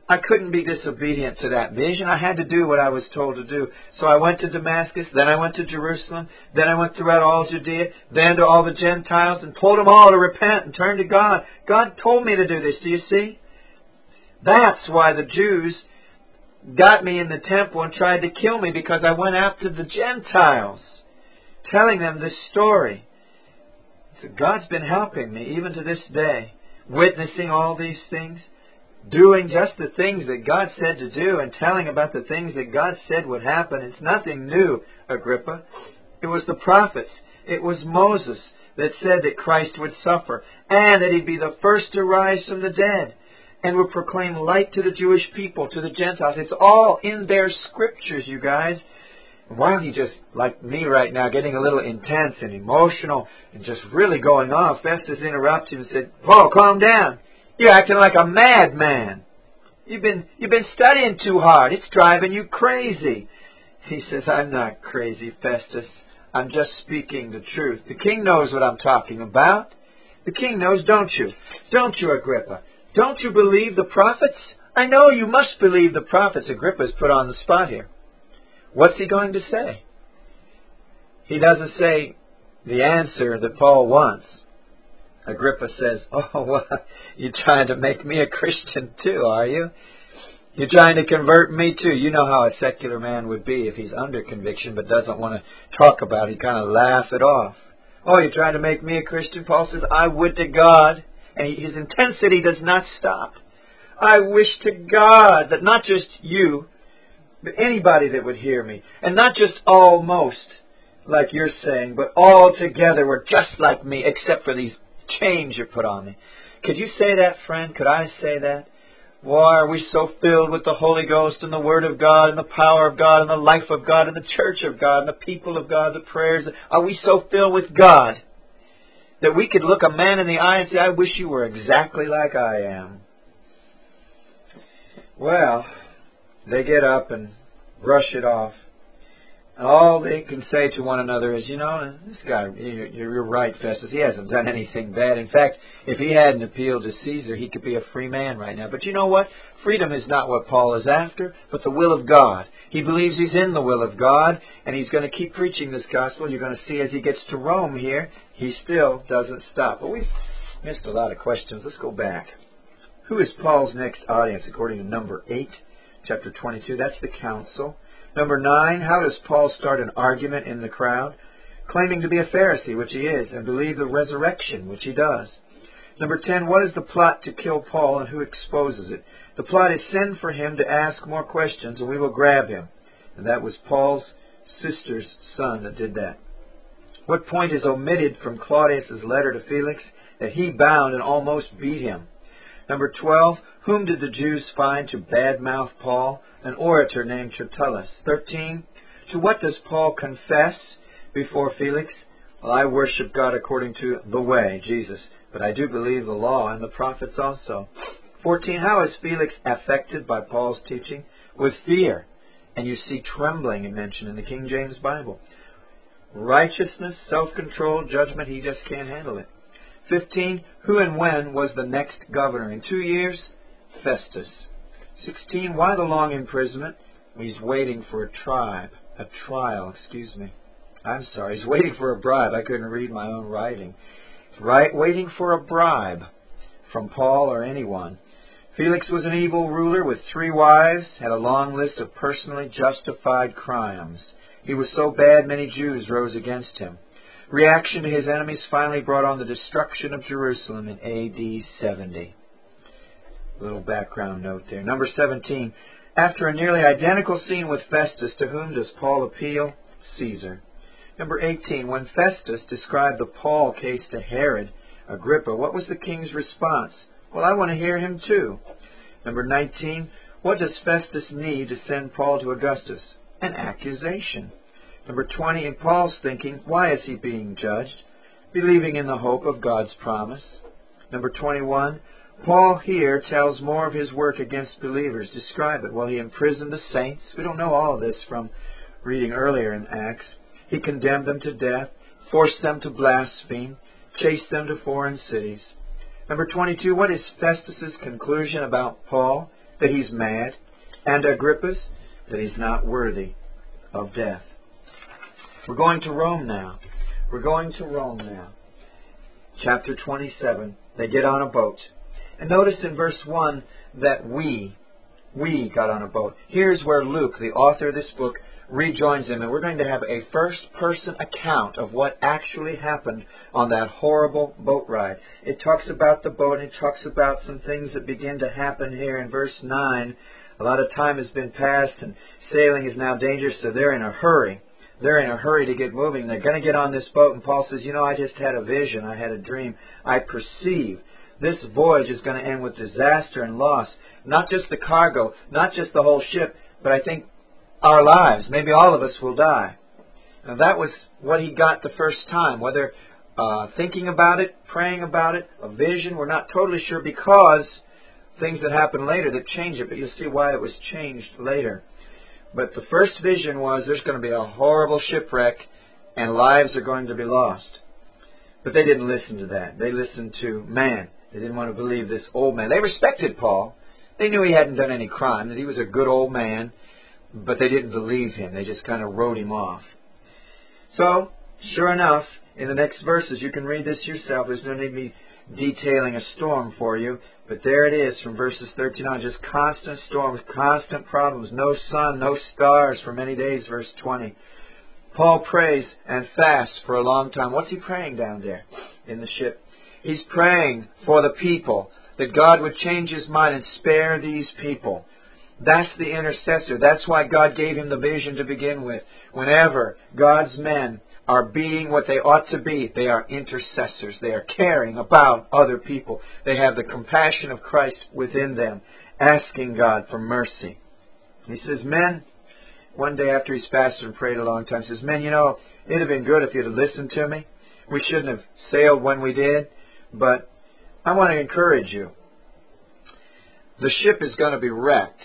I couldn't be disobedient to that vision. I had to do what I was told to do. So I went to Damascus, then I went to Jerusalem, then I went throughout all Judea, then to all the Gentiles, and told them all to repent and turn to God. God told me to do this, do you see? That's why the Jews got me in the temple and tried to kill me, because I went out to the Gentiles, telling them this story. So God's been helping me even to this day, witnessing all these things, doing just the things that God said to do and telling about the things that God said would happen. It's nothing new, Agrippa. It was the prophets. It was Moses that said that Christ would suffer and that He'd be the first to rise from the dead and would proclaim light to the Jewish people, to the Gentiles. It's all in their scriptures, you guys. While he just, like me right now, getting a little intense and emotional and just really going off, Festus interrupted him and said, Paul, calm down. You're acting like a madman. You've been, you've been studying too hard. It's driving you crazy. He says, I'm not crazy, Festus. I'm just speaking the truth. The king knows what I'm talking about. The king knows, don't you? Don't you, Agrippa? Don't you believe the prophets? I know you must believe the prophets. Agrippa's put on the spot here. What's he going to say? He doesn't say the answer that Paul wants. Agrippa says, oh, well, you're trying to make me a Christian too, are you? You're trying to convert me too. You know how a secular man would be if he's under conviction but doesn't want to talk about it. He kind of laugh it off. Oh, you're trying to make me a Christian? Paul says, I would to God. And his intensity does not stop. I wish to God that not just you, but anybody that would hear me, and not just almost, like you're saying, but all together were just like me, except for these chains you put on me. Could you say that, friend? Could I say that? Why are we so filled with the Holy Ghost and the Word of God and the power of God and the life of God and the church of God and the people of God, the prayers? Are we so filled with God that we could look a man in the eye and say, I wish you were exactly like I am? Well, they get up and brush it off. And all they can say to one another is, you know, this guy, you're right, Festus, he hasn't done anything bad. In fact, if he hadn't appealed to Caesar, he could be a free man right now. But you know what? Freedom is not what Paul is after, but the will of God. He believes he's in the will of God, and he's going to keep preaching this gospel. You're going to see as he gets to Rome here, he still doesn't stop. But we've missed a lot of questions. Let's go back. Who is Paul's next audience according to number eight, chapter twenty-two? That's the council. Number nine, how does Paul start an argument in the crowd? Claiming to be a Pharisee, which he is, and believe the resurrection, which he does. Number ten, what is the plot to kill Paul and who exposes it? The plot is send for him to ask more questions and we will grab him. And that was Paul's sister's son that did that. What point is omitted from Claudius's letter to Felix? That he bound and almost beat him. Number twelve, whom did the Jews find to badmouth Paul? An orator named Tertullus. thirteen, to what does Paul confess before Felix? Well, I worship God according to the way, Jesus, but I do believe the law and the prophets also. fourteen, how is Felix affected by Paul's teaching? With fear. And you see trembling mentioned in the King James Bible. Righteousness, self-control, judgment, he just can't handle it. fifteen, who and when was the next governor? In two years, Festus. sixteen, why the long imprisonment? He's waiting for a tribe, a trial, excuse me. I'm sorry, he's waiting for a bribe. I couldn't read my own writing. Right, waiting for a bribe from Paul or anyone. Felix was an evil ruler with three wives, had a long list of personally justified crimes. He was so bad many Jews rose against him. Reaction to his enemies finally brought on the destruction of Jerusalem in A D seventy. A little background note there. Number seventeen. After a nearly identical scene with Festus, to whom does Paul appeal? Caesar. Number eighteen. When Festus described the Paul case to Herod Agrippa, what was the king's response? Well, I want to hear him too. Number nineteen. What does Festus need to send Paul to Augustus? An accusation. Number twenty, in Paul's thinking, why is he being judged? Believing in the hope of God's promise. Number twenty-one, Paul here tells more of his work against believers. Describe it. Well, he imprisoned the saints. We don't know all of this from reading earlier in Acts. He condemned them to death, forced them to blaspheme, chased them to foreign cities. Number twenty-two, what is Festus's conclusion about Paul? that he's mad, and Agrippa's that he's not worthy of death. We're going to Rome now. We're going to Rome now. Chapter twenty-seven. They get on a boat. And notice in verse one that we, we got on a boat. Here's where Luke, the author of this book, rejoins him. And we're going to have a first-person account of what actually happened on that horrible boat ride. It talks about the boat, and it talks about some things that begin to happen here in verse nine. A lot of time has been passed, and sailing is now dangerous, so they're in a hurry. They're in a hurry to get moving. They're going to get on this boat, and Paul says, you know, I just had a vision. I had a dream. I perceive this voyage is going to end with disaster and loss. Not just the cargo, not just the whole ship, but I think our lives. Maybe all of us will die. Now, that was what he got the first time. Whether uh, thinking about it, praying about it, a vision, we're not totally sure because things that happened later that change it, but you'll see why it was changed later. But the first vision was there's going to be a horrible shipwreck and lives are going to be lost. But they didn't listen to that. They listened to man. They didn't want to believe this old man. They respected Paul. They knew he hadn't done any crime, that he was a good old man, but they didn't believe him. They just kind of wrote him off. So, sure enough, in the next verses, you can read this yourself. There's no need of me detailing a storm for you. But there it is from verses thirteen on. Just constant storms, constant problems. No sun, no stars for many days, verse twenty. Paul prays and fasts for a long time. What's he praying down there in the ship? He's praying for the people, that God would change his mind and spare these people. That's the intercessor. That's why God gave him the vision to begin with. Whenever God's men are being what they ought to be, they are intercessors. They are caring about other people. They have the compassion of Christ within them, asking God for mercy. He says, men, one day after he's fasted and prayed a long time, he says, men, you know, it'd have been good if you'd have listened to me. We shouldn't have sailed when we did, but I want to encourage you. The ship is going to be wrecked.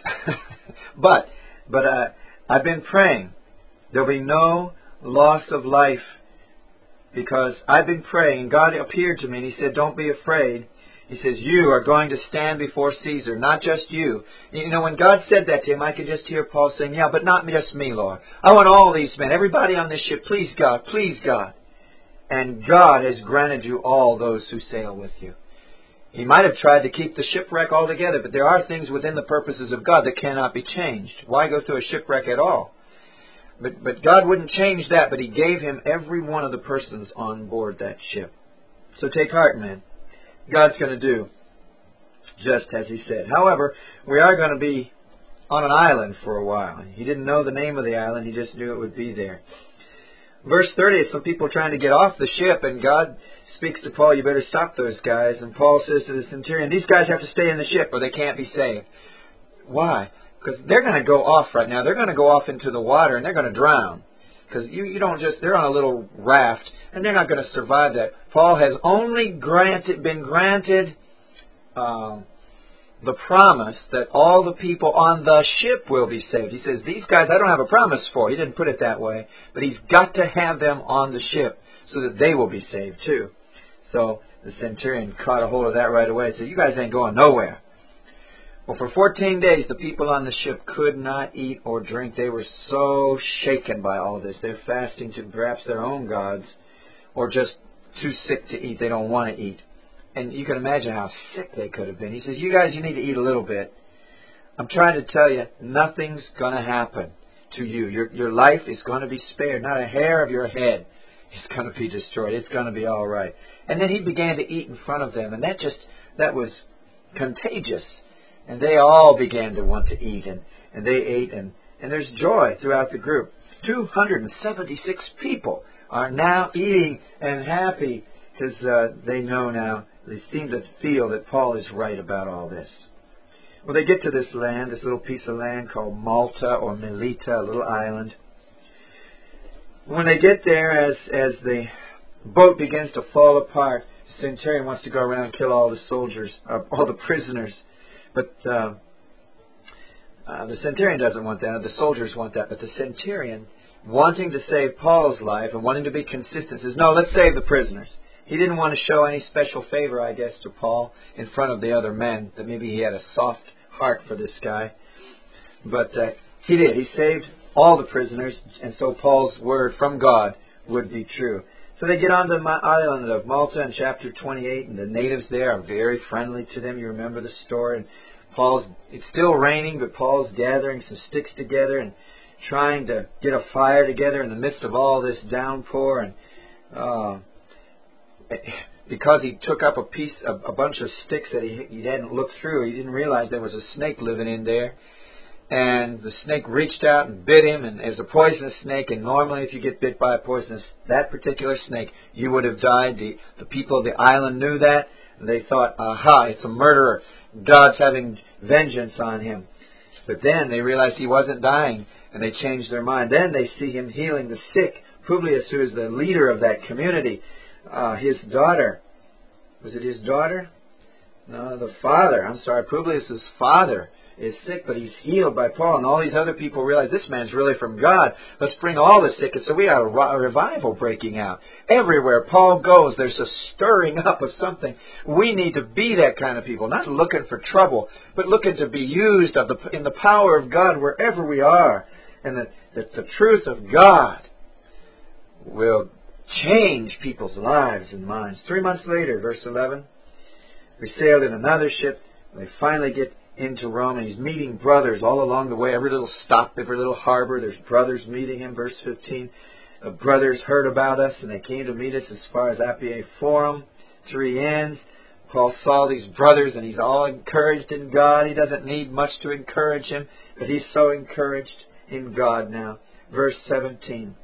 but but uh, I've been praying. There'll be no loss of life because I've been praying. And God appeared to me and he said, don't be afraid. He says, you are going to stand before Caesar, not just you. You know, when God said that to him, I could just hear Paul saying, yeah, but not just me, Lord. I want all these men, everybody on this ship, please God, please God. And God has granted you all those who sail with you. He might have tried to keep the shipwreck altogether, but there are things within the purposes of God that cannot be changed. Why go through a shipwreck at all? But, but God wouldn't change that, but he gave him every one of the persons on board that ship. So take heart, man. God's going to do just as he said. However, we are going to be on an island for a while. He didn't know the name of the island. He just knew it would be there. Verse thirty is some people trying to get off the ship, and God speaks to Paul, you better stop those guys. And Paul says to the centurion, these guys have to stay in the ship or they can't be saved. Why? Because they're going to go off right now. They're going to go off into the water and they're going to drown. Because you, you don't just, they're on a little raft and they're not going to survive that. Paul has only granted, been granted um, the promise that all the people on the ship will be saved. He says, these guys I don't have a promise for. He didn't put it that way. But he's got to have them on the ship so that they will be saved too. So the centurion caught a hold of that right away and said, you guys ain't going nowhere. Well, for fourteen days, the people on the ship could not eat or drink. They were so shaken by all this. They're fasting to perhaps their own gods or just too sick to eat. They don't want to eat. And you can imagine how sick they could have been. He says, you guys, you need to eat a little bit. I'm trying to tell you, nothing's going to happen to you. Your, your life is going to be spared. Not a hair of your head is going to be destroyed. It's going to be all right. And then he began to eat in front of them. And that just, that was contagious. And they all began to want to eat. And, and they ate. And, and there's joy throughout the group. two hundred seventy-six people are now eating and happy because uh, they know now. They seem to feel that Paul is right about all this. Well, they get to this land, this little piece of land called Malta or Melita, a little island. When they get there, as as the boat begins to fall apart, the centurion wants to go around and kill all the soldiers, uh, all the prisoners. But uh, uh, the centurion doesn't want that. The soldiers want that. But the centurion, wanting to save Paul's life and wanting to be consistent, says, no, let's save the prisoners. He didn't want to show any special favor, I guess, to Paul in front of the other men, that maybe he had a soft heart for this guy. But uh, he did. He saved all the prisoners, and so Paul's word from God would be true. So they get on the island of Malta in chapter twenty-eight, and the natives there are very friendly to them. You remember the story. And Paul's, it's still raining, but Paul's gathering some sticks together and trying to get a fire together in the midst of all this downpour. And uh, because he took up a piece, a, a bunch of sticks that he, he hadn't looked through, he didn't realize there was a snake living in there. And the snake reached out and bit him, and it was a poisonous snake. And normally, if you get bit by a poisonous, that particular snake, you would have died. The, the people of the island knew that. And they thought, aha, it's a murderer. God's having vengeance on him. But then they realized he wasn't dying, and they changed their mind. Then they see him healing the sick. Publius, who is the leader of that community, uh, his daughter, was it his daughter? No, the father. I'm sorry, Publius' father is sick, but he's healed by Paul. And all these other people realize this man's really from God. Let's bring all the sick. And so we got a, a revival breaking out. Everywhere Paul goes, there's a stirring up of something. We need to be that kind of people, not looking for trouble, but looking to be used of the, in the power of God wherever we are. And that the, the truth of God will change people's lives and minds. Three months later, verse eleven, we sailed in another ship. And they finally get into Rome, and he's meeting brothers all along the way. Every little stop, every little harbor, there's brothers meeting him. Verse fifteen, the brothers heard about us, and they came to meet us as far as Appiae Forum, three inns. Paul saw these brothers, and he's all encouraged in God. He doesn't need much to encourage him, but he's so encouraged in God now. Verse seventeen,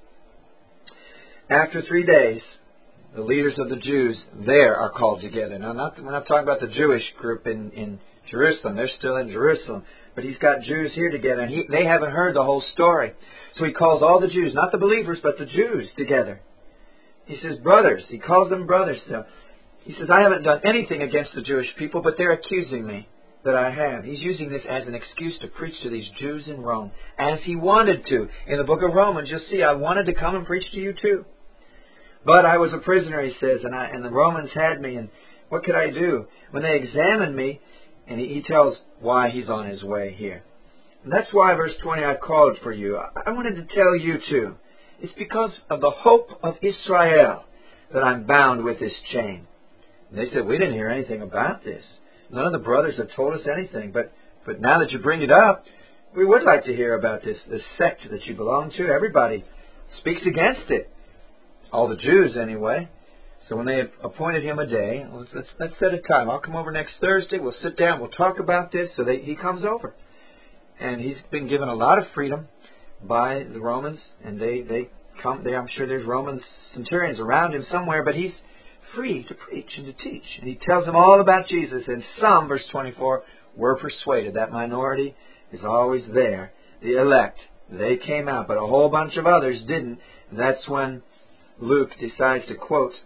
after three days, the leaders of the Jews there are called together. Now, not, we're not talking about the Jewish group in, in Jerusalem. They're still in Jerusalem. But he's got Jews here together, and he, they haven't heard the whole story. So he calls all the Jews, not the believers, but the Jews together. He says, brothers. He calls them brothers still. He says, I haven't done anything against the Jewish people, but they're accusing me that I have. He's using this as an excuse to preach to these Jews in Rome, as he wanted to. In the book of Romans, you'll see, I wanted to come and preach to you too. But I was a prisoner, he says, and, I, and the Romans had me, and what could I do? When they examined me, and he, he tells why he's on his way here. And that's why, verse twenty, I've called for you. I, I wanted to tell you too. It's because of the hope of Israel that I'm bound with this chain. And they said, we didn't hear anything about this. None of the brothers have told us anything. But, but now that you bring it up, we would like to hear about this, this sect that you belong to. Everybody speaks against it. All the Jews, anyway. So when they appointed him a day, let's, let's, let's set a time. I'll come over next Thursday. We'll sit down. We'll talk about this. So they, he comes over. And he's been given a lot of freedom by the Romans. And they, they come. They, I'm sure there's Roman centurions around him somewhere. But he's free to preach and to teach. And he tells them all about Jesus. And some, verse twenty-four, were persuaded. That minority is always there. The elect, they came out. But a whole bunch of others didn't. And that's when Luke decides to quote,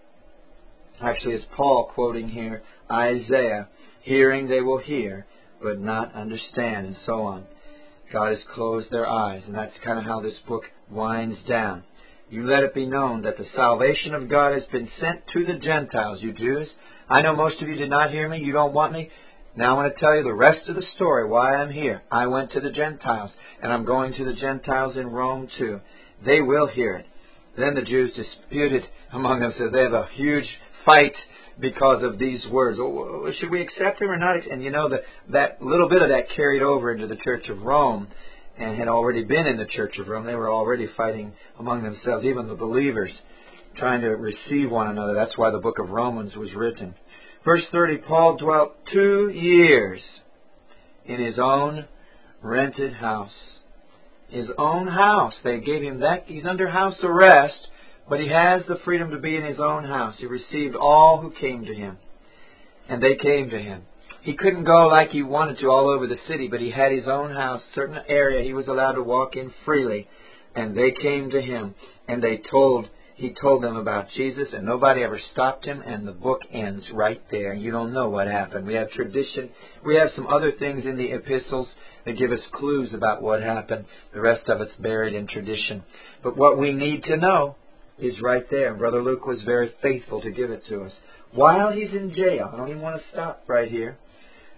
actually it's Paul quoting here, Isaiah, hearing they will hear, but not understand, and so on. God has closed their eyes, and that's kind of how this book winds down. You let it be known that the salvation of God has been sent to the Gentiles, you Jews. I know most of you did not hear me, you don't want me. Now I want to tell you the rest of the story, why I'm here. I went to the Gentiles, and I'm going to the Gentiles in Rome too. They will hear it. Then the Jews disputed among themselves. They have a huge fight because of these words. Oh, should we accept him or not? And you know, the, that little bit of that carried over into the Church of Rome and had already been in the Church of Rome. They were already fighting among themselves, even the believers, trying to receive one another. That's why the book of Romans was written. Verse thirty, Paul dwelt two years in his own rented house. His own house. They gave him that. He's under house arrest, but he has the freedom to be in his own house. He received all who came to him, and they came to him. He couldn't go like he wanted to all over the city, but he had his own house, certain area he was allowed to walk in freely, and they came to him, and they told, he told them about Jesus, and nobody ever stopped him, and the book ends right there. You don't know what happened. We have tradition. We have some other things in the epistles that give us clues about what happened. The rest of it's buried in tradition. But what we need to know is right there. Brother Luke was very faithful to give it to us. While he's in jail, I don't even want to stop right here.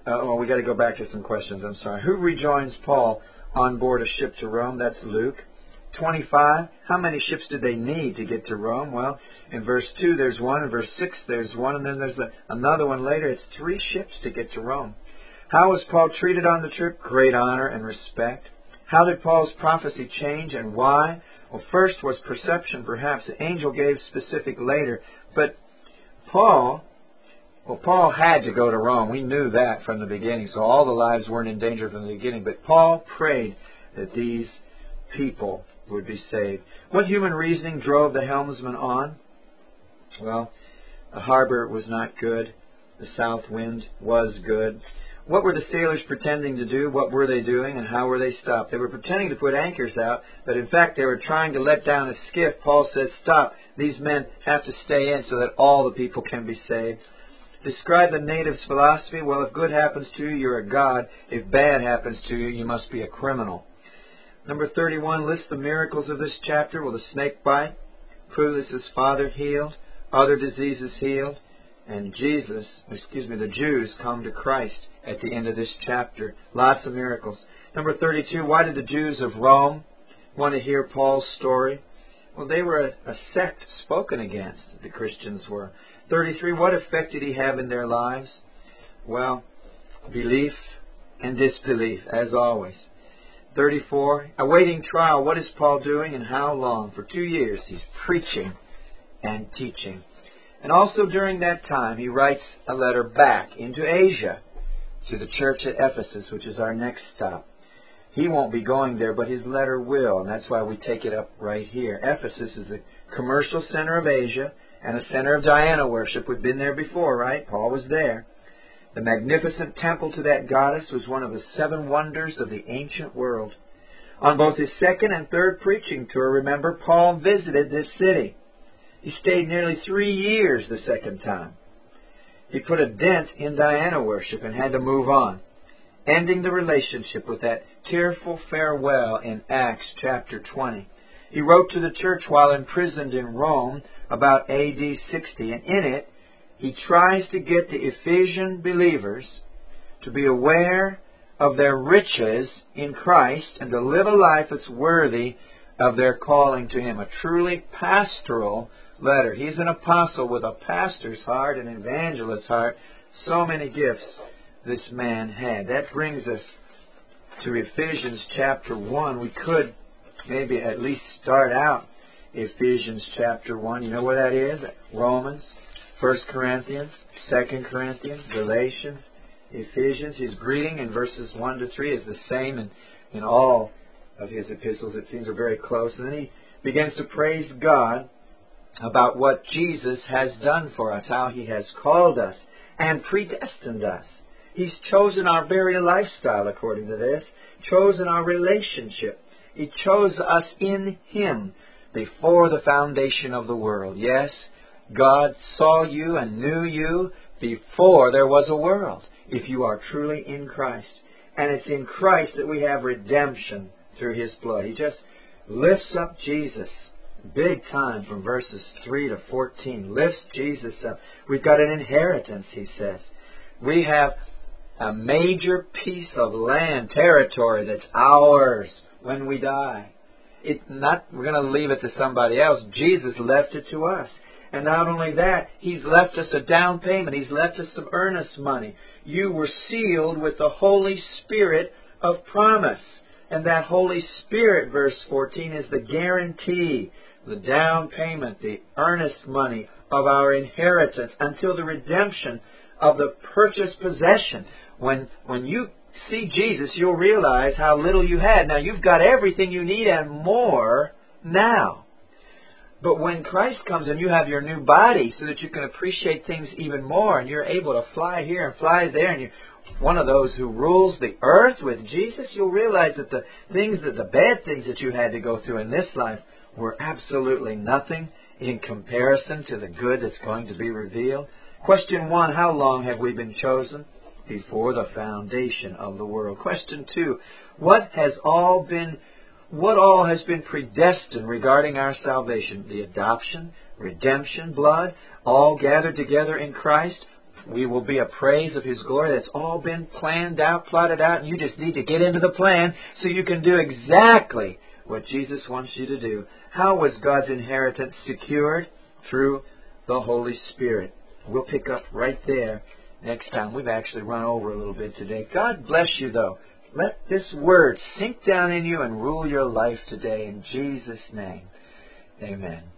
Uh, well, we got to go back to some questions. I'm sorry. Who rejoins Paul on board a ship to Rome? That's Luke. twenty-five. How many ships did they need to get to Rome? Well, in verse two there's one. In verse six there's one. And then there's a, another one later. It's three ships to get to Rome. How was Paul treated on the trip? Great honor and respect. How did Paul's prophecy change and why? Well, first was perception, perhaps. The angel gave specific later. But Paul, well, Paul had to go to Rome. We knew that from the beginning. So all the lives weren't in danger from the beginning. But Paul prayed that these people would be saved. What human reasoning drove the helmsman on? Well, the harbor was not good. The south wind was good. What were the sailors pretending to do? What were they doing? And how were they stopped? They were pretending to put anchors out, but in fact they were trying to let down a skiff. Paul said, stop. These men have to stay in so that all the people can be saved. Describe the natives' philosophy. Well, if good happens to you, you're a god. If bad happens to you, you must be a criminal. Number thirty-one, list the miracles of this chapter. Well, the snake bite, Publius' father healed, other diseases healed, and Jesus, excuse me, the Jews come to Christ at the end of this chapter. Lots of miracles. Number thirty-two, why did the Jews of Rome want to hear Paul's story? Well, they were a, a sect spoken against, the Christians were. thirty-three, what effect did he have in their lives? Well, belief and disbelief, as always. thirty-four, awaiting trial. What is Paul doing and how long? For two years he's preaching and teaching. And also during that time he writes a letter back into Asia to the church at Ephesus, which is our next stop. He won't be going there, but his letter will, and that's why we take it up right here. Ephesus is a commercial center of Asia and a center of Diana worship. We've been there before, right? Paul was there. The magnificent temple to that goddess was one of the seven wonders of the ancient world. On both his second and third preaching tour, remember, Paul visited this city. He stayed nearly three years the second time. He put a dent in Diana worship and had to move on, ending the relationship with that tearful farewell in Acts chapter twenty. He wrote to the church while imprisoned in Rome about A D sixty, and in it, he tries to get the Ephesian believers to be aware of their riches in Christ and to live a life that's worthy of their calling to Him. A truly pastoral letter. He's an apostle with a pastor's heart, an evangelist's heart. So many gifts this man had. That brings us to Ephesians chapter one. We could maybe at least start out Ephesians chapter one. You know where that is? Romans, First Corinthians, Second Corinthians, Galatians, Ephesians. His greeting in verses one to three is the same in, in all of his epistles. It seems are very close. And then he begins to praise God about what Jesus has done for us, how He has called us and predestined us. He's chosen our very lifestyle according to this, chosen our relationship. He chose us in Him before the foundation of the world. Yes, God saw you and knew you before there was a world, if you are truly in Christ. And it's in Christ that we have redemption through His blood. He just lifts up Jesus big time from verses three to fourteen. Lifts Jesus up. We've got an inheritance, he says. We have a major piece of land, territory that's ours when we die. It's not, we're going to leave it to somebody else. Jesus left it to us. And not only that, He's left us a down payment. He's left us some earnest money. You were sealed with the Holy Spirit of promise. And that Holy Spirit, verse fourteen, is the guarantee, the down payment, the earnest money of our inheritance until the redemption of the purchased possession. When, when you see Jesus, you'll realize how little you had. Now, you've got everything you need and more now. But when Christ comes and you have your new body so that you can appreciate things even more, and you're able to fly here and fly there, and you're one of those who rules the earth with Jesus, you'll realize that the things, that the bad things that you had to go through in this life were absolutely nothing in comparison to the good that's going to be revealed. Question one, how long have we been chosen? Before the foundation of the world. Question two, what has all been What all has been predestined regarding our salvation? The adoption, redemption, blood, all gathered together in Christ. we will be a praise of His glory. That's all been planned out, plotted out, and you just need to get into the plan so you can do exactly what Jesus wants you to do. How was God's inheritance secured? Through the Holy Spirit. We'll pick up right there next time. We've actually run over a little bit today. God bless you, though. Let this word sink down in you and rule your life today in Jesus' name. Amen.